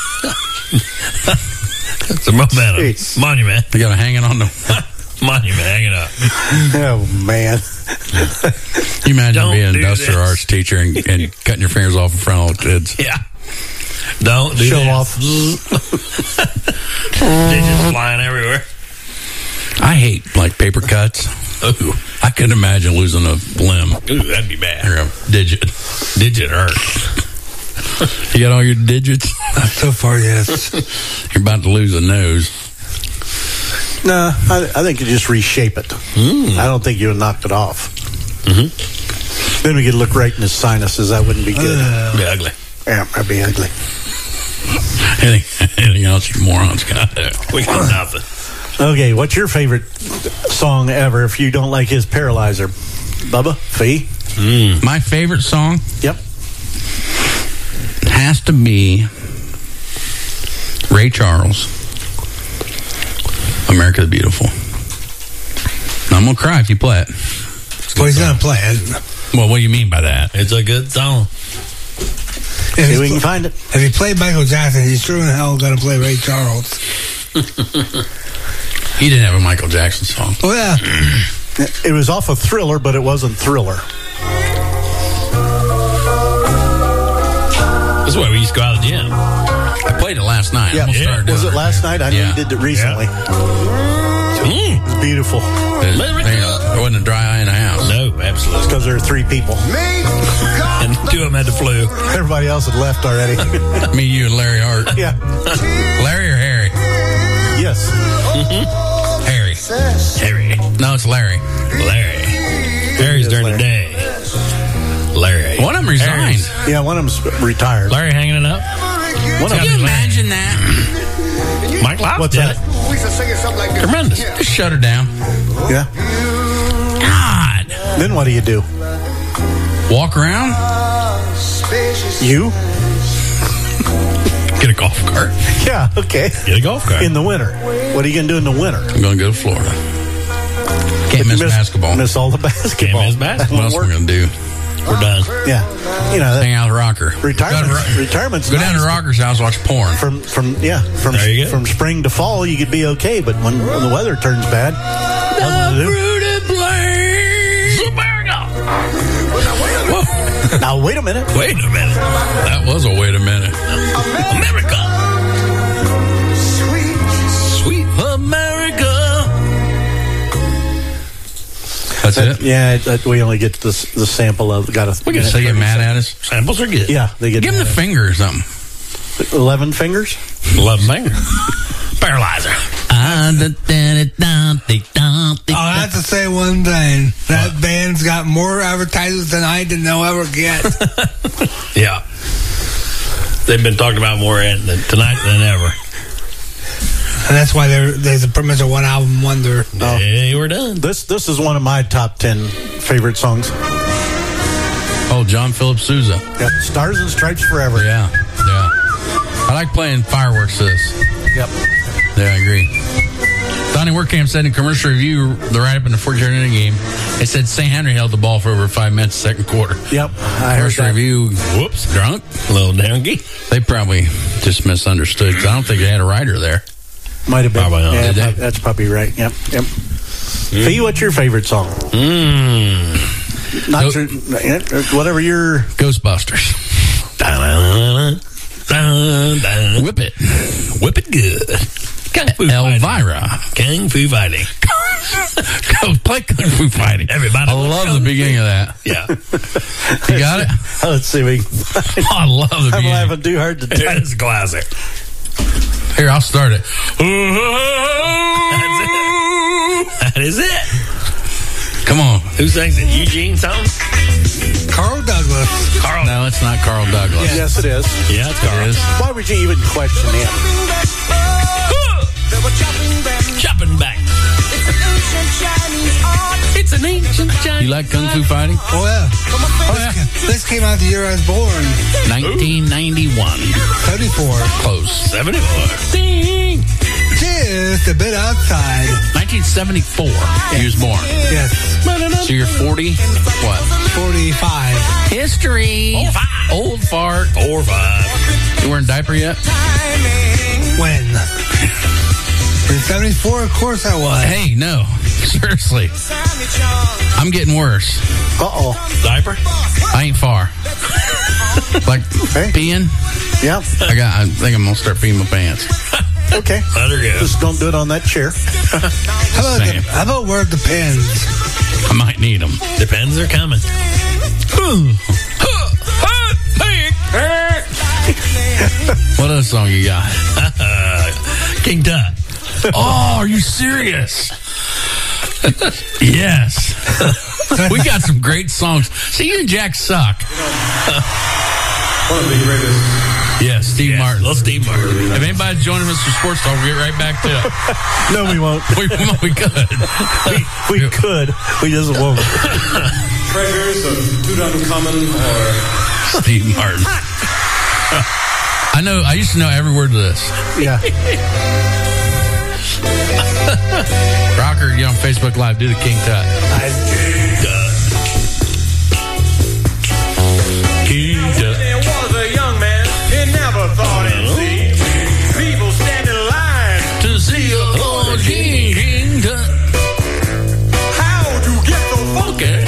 It's a momentum. Jeez. Monument. They got it hanging on the. Monument hanging up. Oh man. You imagine Don't being an do industrial this. arts teacher and, and cutting your fingers off in front of all the kids. Yeah. Don't do Show that. off. Digits flying everywhere. I hate like paper cuts. Ooh, I couldn't imagine losing a limb. Ooh, that'd be bad. Or a digit. Digit hurt. You got all your digits? So far, yes. You're about to lose a nose. No, I, I think you just reshape it. Mm. I don't think you would knock it off. Mm-hmm. Then we could look right in his sinuses. That wouldn't be good. Uh, be ugly. Yeah, that'd be ugly. Anything, anything else you morons got? We got nothing. Okay, what's your favorite song ever if you don't like his Paralyzer? Bubba? Fee? Mm. My favorite song? Yep. Has to be Ray Charles, America the Beautiful. I'm going to cry if you play it. Well, he's going to play it. Well, what do you mean by that? It's a good song. If See if we can find it. If he played Michael Jackson, he's sure in hell going to play Ray Charles. He didn't have a Michael Jackson song. Oh, yeah. It was off of Thriller, but it wasn't Thriller. That's why we used to go out to the gym. I played it last night. Yeah. yeah. Was it last night? I know yeah. you did it recently. Yeah. Mm. It's beautiful. It, there wasn't a dry eye in the house. No, absolutely. It's because there are three people. And two of them had the flu. Everybody else had left already. Me, you, and Larry Hart. Yeah. Larry or Harry? Yes. Mm-hmm. Harry. Harry. No, it's Larry. Larry. Harry's during Larry. the day. Larry. One of them resigned. Harry's. Yeah, one of them's retired. Larry hanging it up. One Can of you them. imagine that? Mike Loud What's did that? it. Tremendous. Just shut her down. Yeah. God. Then what do you do? Walk around? You? Get a golf cart. Yeah, okay. Get a golf cart. In the winter. What are you going to do in the winter? I'm going to go to Florida. Can't miss, miss basketball. Miss all the basketball. Can't miss basketball. What else are we going to do? We're done. Yeah. You know, that, Hang out with Rocker. retirement, Go, to, retirement's go down nice. to Rocker's house, watch porn. From, from, yeah, from, There you go. from spring to fall, you could be okay, but when, when the weather turns bad, nothing to do. Whoa. Now, wait a minute. Wait a minute. That was a wait a minute. America. Sweet America. That's That- it? Yeah, it, that, we only get the, the sample of got a. We can say get mad at us. Samples are good. Yeah, they get Give him the mad finger or something. at- eleven fingers. Love finger. Paralyzer. I have to say one thing. That band's got more advertisers tonight than they'll ever get. Yeah. They've been talking about more at- tonight than ever. And that's why they're, there's a pretty much a one album wonder. Oh. Hey, we're done. This this is one of my top ten favorite songs. Oh, John Philip Sousa. Yep. Stars and Stripes Forever. Yeah, yeah. I like playing fireworks to this. Yep. Yeah, I agree. Donnie Workamp said in commercial review, the write-up in the fourth inning game, it said Saint Henry held the ball for over five minutes second quarter. Yep. I heard Commercial that. review, whoops, drunk. Little donkey. They probably just misunderstood because I don't think they had a writer there. Might have been. Probably not. Yeah, Did they? prob- that's probably right. Yep. Yep. Fee, what's your favorite song? Mmm. Not Nope. your, eh, whatever your. Ghostbusters. Whip it. Whip it good. Kung Fu Elvira. Fighting. Kung Fu Fighting. Go play Kung Fu Fighting. Everybody I love the beginning of that. Yeah. You got it? Oh, let's see. We, Oh, I love the I'm beginning. laughing too hard to do. That is a classic. Here, I'll start it. That is it. Come on. Who sings it? Eugene something? Carl Douglas. Carl. No, it's not Carl Douglas. Yes, it is. Yeah, it's Carl. It is. Why would you even question him? Chopping back. It's an ancient Chinese. You like Kung Fu Fighting? Oh, yeah. Oh, yeah. This came out the year I was born. nineteen ninety-one. thirty-four. Close. seventy-four. Ding. Just a bit outside. nineteen seventy-four. He was born. Yes. So you're forty? What? forty-five. History. Old five. Old fart. Four, five. You wearing a diaper yet? When? In seventy-four, of course I was. Hey, no. Seriously. I'm getting worse. Uh-oh. Diaper? I ain't far. Like Okay. peeing? Yeah. I got. I think I'm gonna start peeing my pants. Okay. Let her go. Just don't do it on that chair. How about, the, how about where it depends? I might need them. Depends, they're coming. What other song you got? King Tut. Oh, are you serious? Yes. We got some great songs. See, you and Jack suck. One of the greatest. Yes, Steve Yes, Martin. little Steve Martin. If anybody's joining Mister Sports Talk, we'll get right back to it. No, we won't. We, we could. We, we could. We just won't. Treasures of Tutankhamun or Steve Martin. I know. I used to know every word of this. Yeah. Rocker, get on Facebook Live. Do the King Tut. King Tut. There was a young man, he never thought he'd see people stand in line To see a oh, King, King Tut. How'd you get so funky?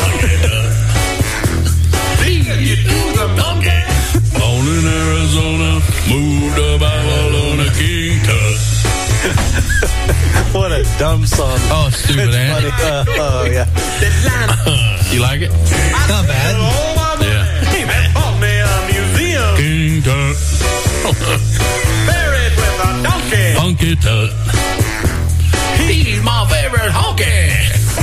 See you do the monkey. Born in Arizona, moved to Babylon, King Tut. What a dumb song. Oh, it's stupid, It's ain't funny. it? Uh, oh, yeah. You like it? Not bad. Yeah. He bought me a museum King Tut. buried with a donkey. Funky Tut. He's my favorite honky.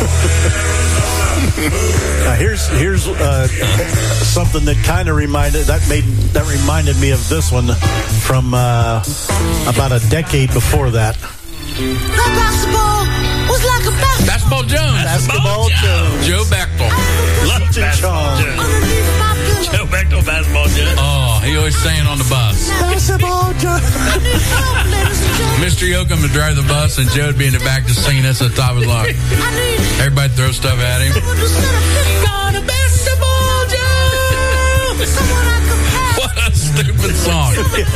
Now here's here's uh, something that kind of reminded that made that reminded me of this one from uh, about a decade before that. That basketball was like a basketball. Basketball Jones. Basketball Jones. Joe Bechtel. Love Cheech and basketball Chong. Jones. Underneath my pillow. Joe Bechtel, basketball Jones. Oh, he always saying on the bus. Basketball Jones. I need help, ladies and gentlemen. Mister Yoakum would drive the bus, and Joe'd be in the back just singing this at the top of his lungs. I need Everybody throw stuff at him. someone to set a picture. Got a basketball Jones. Someone I could pass. What a stupid song.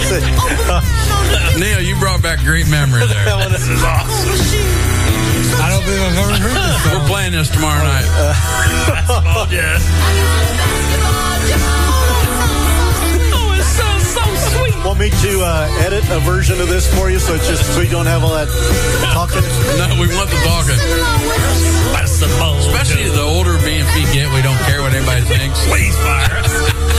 Neil, you brought back great memory there. This is awesome. I don't think I've ever heard this We're song. playing this tomorrow night. Basketball Jones. Oh, it's so, so sweet. Want me to uh, edit a version of this for you so it's just so you don't have all that talking? No, we want the talking. Basketball Especially Jones. the older B and P get, we don't care what anybody thinks. Please fire us.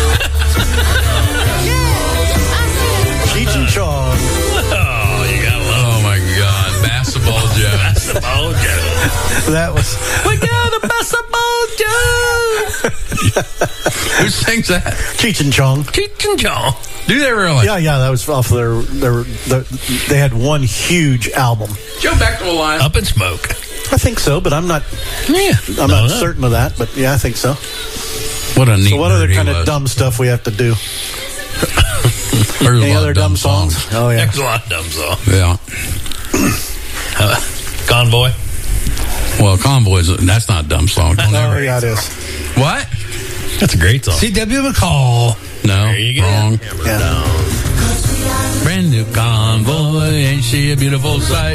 Cheech and Chong. Oh, you gotta love Oh my God, basketball Joe. basketball Jones. That was We got a basketball Joe. Who sings that? Cheech and Chong. Cheech and Chong. Do they really? Yeah, yeah, that was off their their, their they had one huge album. Joe Bechtel line. Up in smoke. I think so, but I'm not Yeah. I'm not certain of that, but yeah, I think so. What a neat So what other nerd he kind of was. dumb stuff we have to do? There's a Any lot other of dumb songs? Oh yeah. There's a lot of dumb songs. Yeah. Uh, Convoy. Well, Convoys, that's not a dumb song. Don't Oh ever- yeah, it is. What? That's a great song. C W McCall. No, There you go. wrong. Yeah. Brand new Convoy, ain't she a beautiful sight?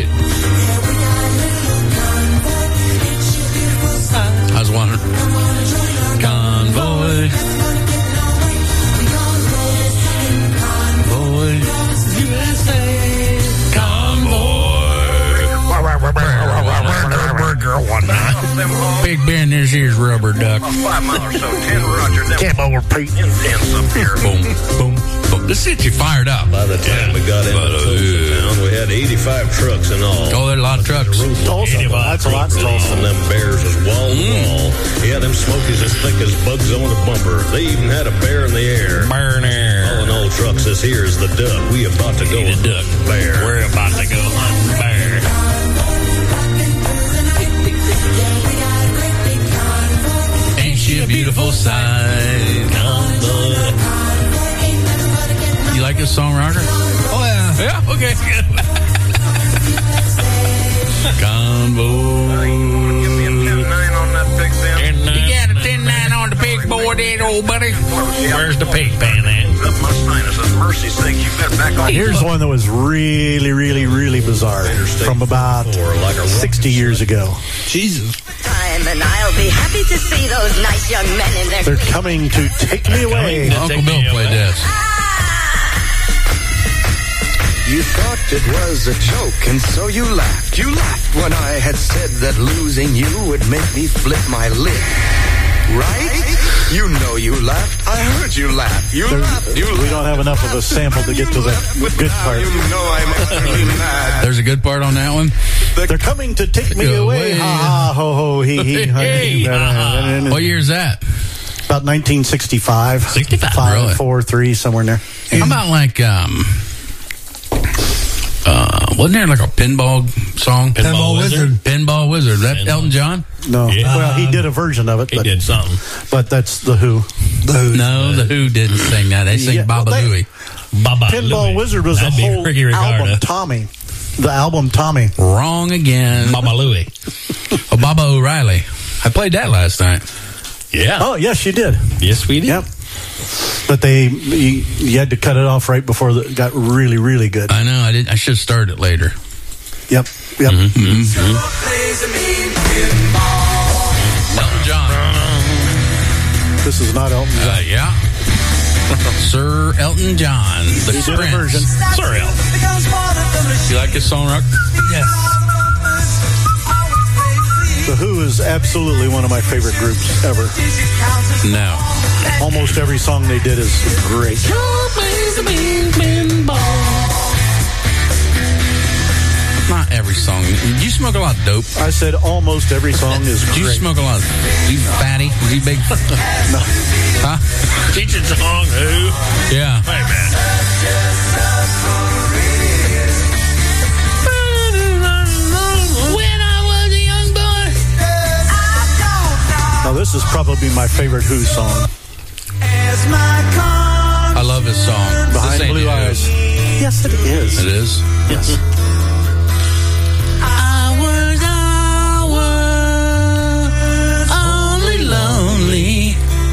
I was wondering. Convoy. Convoy. Convoy. Big Ben, this here's Rubber Duck. Five miles or so, ten Roger. Can't overrepeat. Intense up here. Boom, boom, boom. This gets you fired up. By the time we got into Tulsa town, we had eighty-five trucks in all. Oh, there's a lot of trucks. Tulsa, that's a lot in Tulsa. And them bears was wall to wall. Yeah, them smokies as thick as bugs on a bumper. They even had a bear in the air. Bear in the air. All in all, trucks, this here is the duck. We about to go The duck. bear. We're about to go hunt bear. Ain't she a beautiful sight? Convoy. You like this song, Roger? Oh, yeah. Yeah, okay. Convoy. Give me a ten nine on that big Ben. You got a ten nine on the big boy there, old buddy. Where's the pig pan at? Up my sinuses. Mercy's sake, you got back on. Here's one that was really, really, really bizarre from about sixty years ago. Jesus. Time, and I'll be happy to see those nice young men in their. They're coming to take me away. Uncle Bill played this. You thought it was a joke, and so you laughed. You laughed when I had said that losing you would make me flip my lid. Right? You know you laughed. I heard you laugh. You There- laughed. You we don't have enough of a sample to get to the good part. You know I'm utterly mad. There's a good part on that one. They're coming to take me Go away. away. Ha ha ho ho he he. Hey, uh-huh. What year is that? About nineteen sixty-five. sixty-five, Five, really? four, three, somewhere in there. How about like, um, uh, wasn't there like a pinball song? Pinball Pinball Wizard? Wizard. Pinball Wizard. That Pinball. Elton John? No. Yeah. Well, he did a version of it. He but, did something. But that's the Who. The Who. No, the Who didn't sing that. They sing Yeah, Baba well, they- Louie. Baba Pinball Louie. Wizard was That'd a be whole Ricky Ricardo. album, Tommy. The album Tommy. Wrong again. Baba Louie. Oh, Baba O'Reilly. I played that last night. Yeah. Oh, yes, you did. Yes, we did. Yep. But they, you, you had to cut it off right before it got really, really good. I know. I did. I should have started it later. Yep. Yep. Mm-hmm. Elton John. This is not Elton John. Uh, yeah. Sir Elton John. The He did a Prince. version. Sir Elton. You like his song, Rock? Yes. The Who is absolutely one of my favorite groups ever. No. Almost every song they did is great. Not every song. Did you smoke a lot of dope? I said almost every song is Did you great. smoke a lot of... You fatty? Was you big? No. Huh? Teaching song, Who? Yeah. Hey, man. When I was a young boy. Now, this is probably my favorite Who song. I love his song. Behind This ain't Blue the Who. Eyes. Yes, it is. It is? Yes. Hours, hours, only lonely.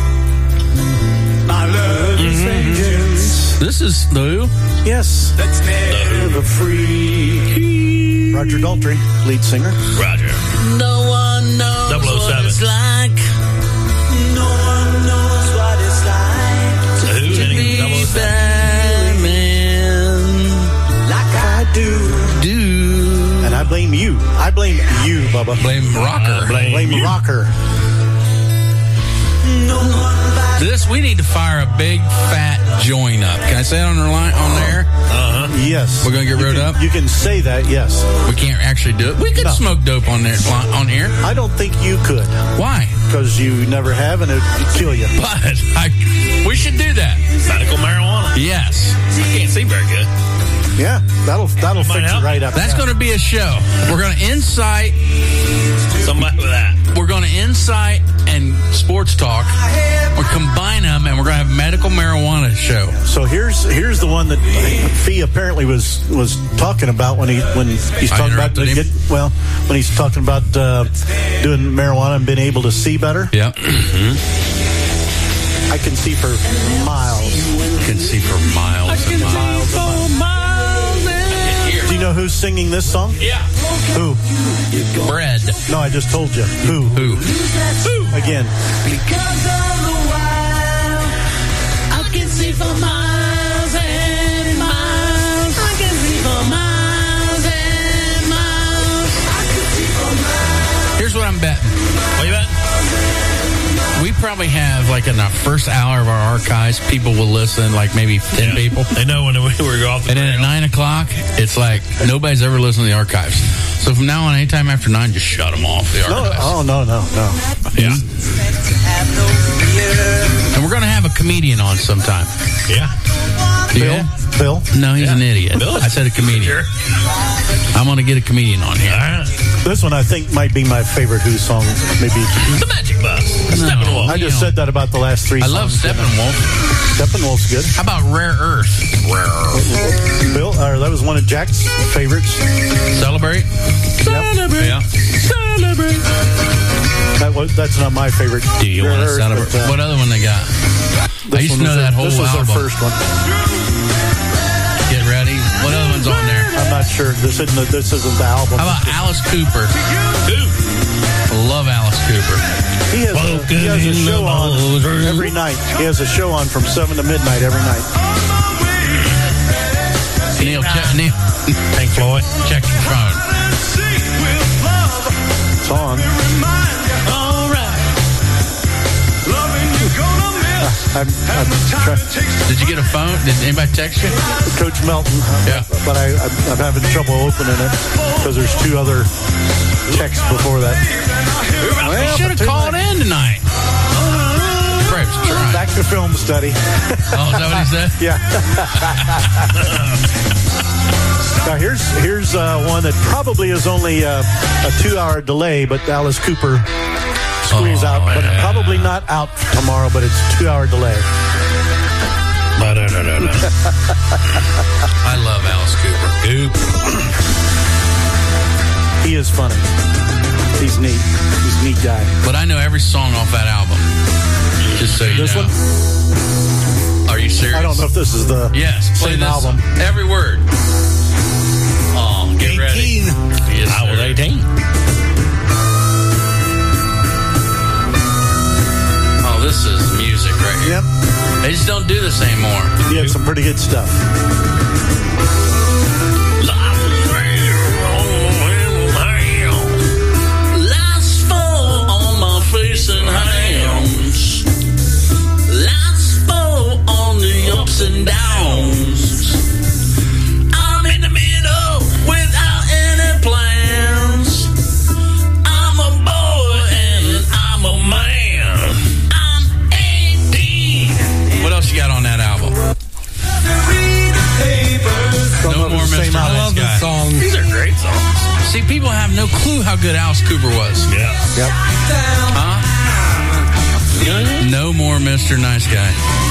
My love is vengeance. This is the Who? Yes. That's never free. Roger Daltrey, lead singer. Roger. No one knows double oh seven. what it's like. No one knows what it's like The Who hitting double oh seven. Batman. like I do. Do. And I blame you. I blame you, Bubba. Blame Rocker. I blame Blame you. Rocker. No one like This, we need to fire a big fat joint up. Can I say it on the line on there? Uh-huh. Yes. We're gonna get You rid can- up? You can say that, yes. We can't actually do it. We could No. smoke dope on there on here. I don't think you could. Why? Because you never have, and it would kill you. But I, we should do that. Medical marijuana. Yes. I can't see very good. Yeah, that'll that'll Might fix help. it right up. That's Yeah. going to be a show. We're going to incite. Somebody with that. We're going to incite and sports talk. We're combine them, and we're going to have a medical marijuana show. So here's here's the one that Fee apparently was was talking about when he when he's I talking about interrupted him. get, well when he's talking about uh, doing marijuana and being able to see better. Yeah. I can see for miles. You can see for miles and miles. Do you know who's singing this song? Yeah. Who? Bread. No, I just told you. Who? Who? Who? Again. I can see for miles and miles. I can see for miles and miles. Here's what I'm betting. What you bet? We probably have, like, in the first hour of our archives, people will listen, like maybe ten Yeah. people. They know when we were off the And then at trail. nine o'clock, it's like nobody's ever listened to the archives. So from now on, anytime after nine, just shut them off the No, archives. oh no no no. Yeah. And we're going to have a comedian on sometime. Yeah. Yeah. Bill? No, he's Yeah. an idiot. Bill? I said a comedian. Sure. I'm going to get a comedian on here. All right. This one I think might be my favorite Who song. Maybe. The Magic Bus. No. Steppenwolf. I just said that about the last three I songs. love Steppenwolf. Steppenwolf's good. How about Rare Earth? Rare Earth. Bill, uh, that was one of Jack's favorites. Celebrate? Celebrate. Yeah. Celebrate. That was, that's not my favorite. Do you want to Rare Earth, celebrate? but, uh, What other one they got? I this used one to know was that their- whole This was album. their first one. Get ready. What other one's on there? I'm not sure. This isn't the, this isn't the album. How about Alice Cooper? Who? Love Alice Cooper. He has, a, he has a show on every night. He has a show on from seven to midnight every night. Neil, check, Neil. Pink Floyd. Check your phone. It's on. All right. I'm, I'm try- Did you get a phone? Did anybody text you? Coach Melton. Yeah. But I, I'm, I'm having trouble opening it because there's two other texts before that. Well, should have called in tonight. Perhaps try. Back to film study. Oh, is that what he said? Yeah. Now here's here's uh, one that probably is only uh, a two-hour delay, but Alice Cooper squeeze Oh, out, but yeah. probably not out tomorrow, but it's two-hour delay. But, uh, no, no, no. I love Alice Cooper. Goop. He is funny. He's neat. He's a neat guy. But I know every song off that album. Just so you This know. one? Are you serious? I don't know if this is the Yes, play same this album. Every word. Oh, get ready. Yes, I was sir. eighteen. Oh, this is music right here. Yep. They just don't do this anymore. He had some pretty good stuff. Last fall on my face and hands. Last fall on the ups and downs. I'm in the middle without any plans. I'm a boy and I'm a man. I'm eighteen. What else you got on that album? No more Mister Same album. Nice I love Guy. this song. These are great songs. See, people have no clue how good Alice Cooper was. Yeah. Yep. Huh? No more Mister Nice Guy.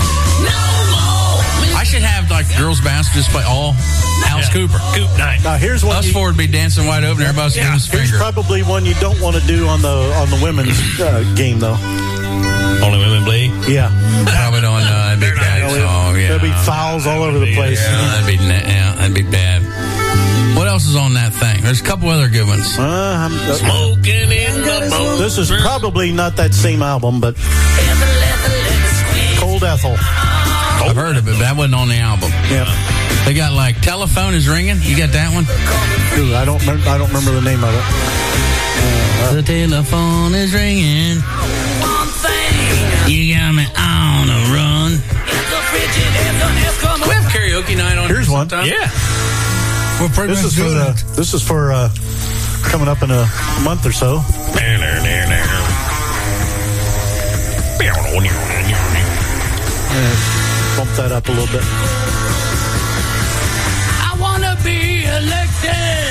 I should have like girls basketball just play all Alice Yeah. Cooper. Coop night. Now here's one. Us You, four would be dancing wide open. Everybody's giving us here's finger. probably one you don't want to do on the on the women's uh, game though. Only women bleed. Yeah. Probably don't know. That'd be bad. Oh, yeah. There'll be fouls all over the place. Yeah, that'd be na- yeah, that'd be bad. What else is on that thing? There's a couple other good ones. Uh, I'm, uh, Smoking in the boat. this is probably not that same album, but Cold Ethel. I've heard of it, but that wasn't on the album. Yeah. They got like Telephone is Ringing. You got that one? Ooh, I don't remember. I don't remember the name of it. The telephone is ringing. You got me on a run. Do we have karaoke night on Here's here one. sometime? Yeah. We're pretty This much is for doing uh, it. this is for uh, coming up in a month or so. Uh, bump that up a little bit. I want to be elected.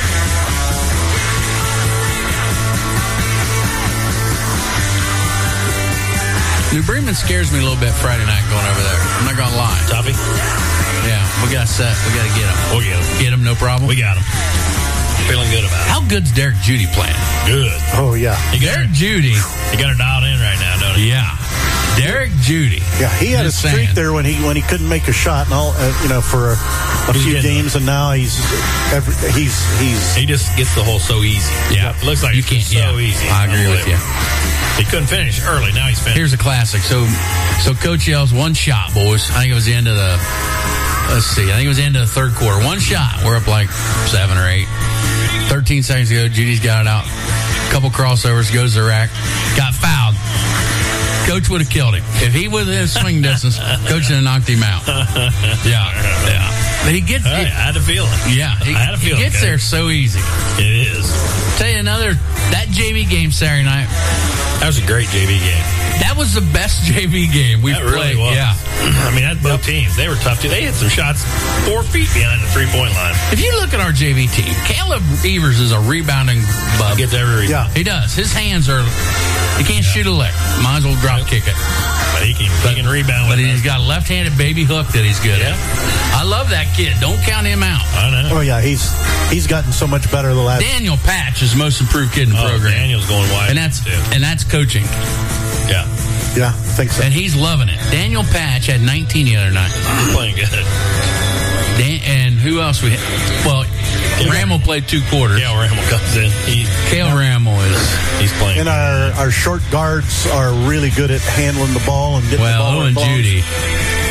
New Bremen scares me a little bit Friday night going over there. I'm not going to lie. Toppy? Yeah, we got set. We got to get him. We'll get him. Get him, no problem. We got him. Feeling good about it. How good's Derek Judy playing? Good. Oh yeah. You got Derek her, Judy. you got her dialed in right now, don't you? Yeah. Derek Judy. Yeah, he had Just a streak saying. there when he when he couldn't make a shot and all, uh, you know, for a, a He's few getting games, and now he's every, he's he's He just gets the hole so easy. Yeah. It looks like You it's can't- so yeah. easy. I agree with you. He couldn't finish early. Now he's finished. Here's a classic. So, so Coach yells, one shot, boys. I think it was the end of the, let's see, I think it was the end of the third quarter. One shot. We're up like seven or eight. thirteen seconds ago, Judy's got it out. Couple crossovers, goes to the rack. Got fouled. Coach would have killed him. If he was in swing distance, Coach would have knocked him out. Yeah, yeah. But he gets, Hey, I had a feeling. yeah, he, I had a he feeling, gets okay? there so easy. It is. Tell you another, that J V game Saturday night, That was a great J V game. that was the best J V game we've That really played. was. Yeah. I mean, that's both teams. They were tough too. They hit some shots four feet behind the three point line. If you look at our J V team, Caleb Evers is a rebounding bub. Gets every yeah. rebound. He does. His hands are, he can't shoot a lick. Might as well drop kick it. But he can, he can rebound. But with he's that. got a left-handed baby hook that he's good Yeah. at. I love that kid. Don't count him out. I know. oh yeah he's he's gotten so much better the last. Daniel Patch is the most improved kid in the Oh, program. Daniel's going wide. And that's too. and that's coaching. Yeah. Yeah, I think so. And he's loving it. Daniel Patch had nineteen the other night. He's playing good. Dan, and who else we had? Well, Rammel played two quarters. Yeah, Rammel comes in. He, Cale Rammel is. he's playing. And our our short guards are really good at handling the ball and getting Well, the ball. Owen involved. Judy. And Owen's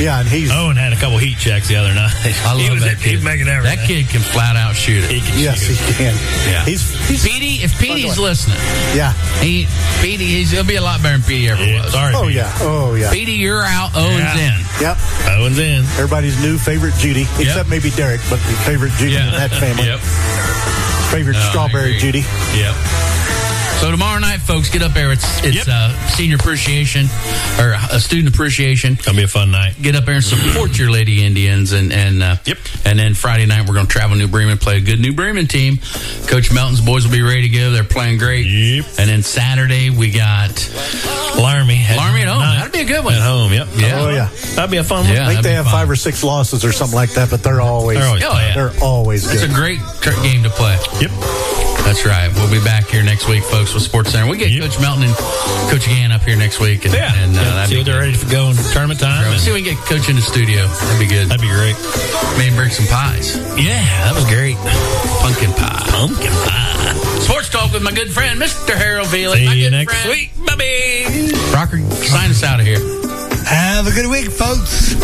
Yeah, and he's Owen had a couple heat checks the other night. I he love was, that he kid. was making everything. That kid can flat out shoot it. He can yes, shoot he can. Yeah. He's, he's Petey, if Petey's listening, yeah. he Petey, he's, he'll be a lot better than Petey ever Yeah, was. sorry. Oh Pete. yeah. Oh yeah. Petey, you're out. Owen's Yeah. in. Yep. Owen's in. Everybody's new favorite Judy, except maybe Derek, but the favorite Judy in that family. Yep. Favorite No, I strawberry agree. Judy. Yep. So tomorrow night, folks, get up there. It's it's Yep. uh, senior appreciation or a student appreciation. Gonna be a fun night. Get up there and support your Lady Indians, and and uh, Yep. And then Friday night we're going to travel New Bremen, play a good New Bremen team. Coach Melton's boys will be ready to go. They're playing great. Yep. And then Saturday we got Laramie. at Laramie at home. night. That'd be a good one. At home, yep. Yeah. Oh yeah. That'd be a fun one. Yeah. I think that'd they be have fun. five or six losses or something like that, but they're always They're always Oh, yeah. they're always It's a good. great tr- game to play. Yep. That's right. We'll be back here next week, folks, with Sports Center. We get Yep. Coach Melton and Coach Gann up here next week. And, Yeah. and uh, Yeah, that'd see be what they're good. ready for going tournament time. Let's and see if we can get Coach in the studio. That'd be good. That'd be great. Maybe bring some pies. Yeah, that was great. Pumpkin pie. Pumpkin pie. Sports Talk with my good friend, Mister Harold Veely. See my you good next friend. week. Bye-bye. Rocker, sign us out of here. Have a good week, folks.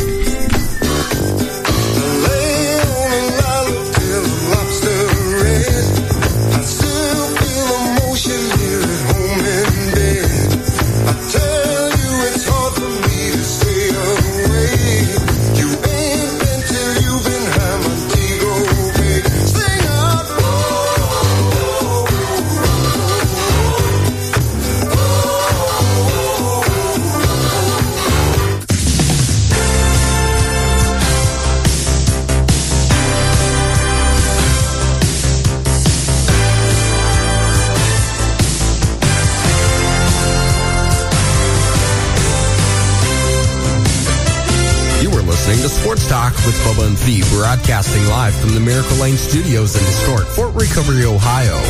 listening to Sports Talk with Bubba and Fee, broadcasting live from the Miracle Lane Studios in historic Fort Recovery, Ohio.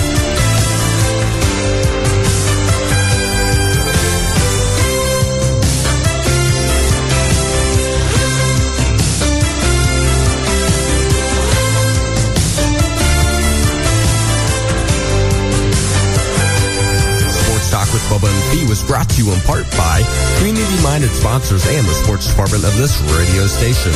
With Bubba and Fee was brought to you in part by community-minded sponsors and the sports department of this radio station.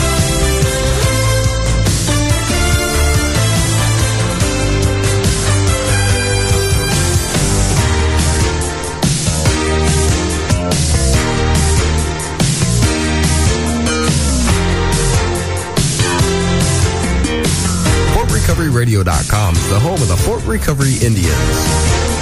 Fort Recovery Radio dot com is the home of the Fort Recovery Indians.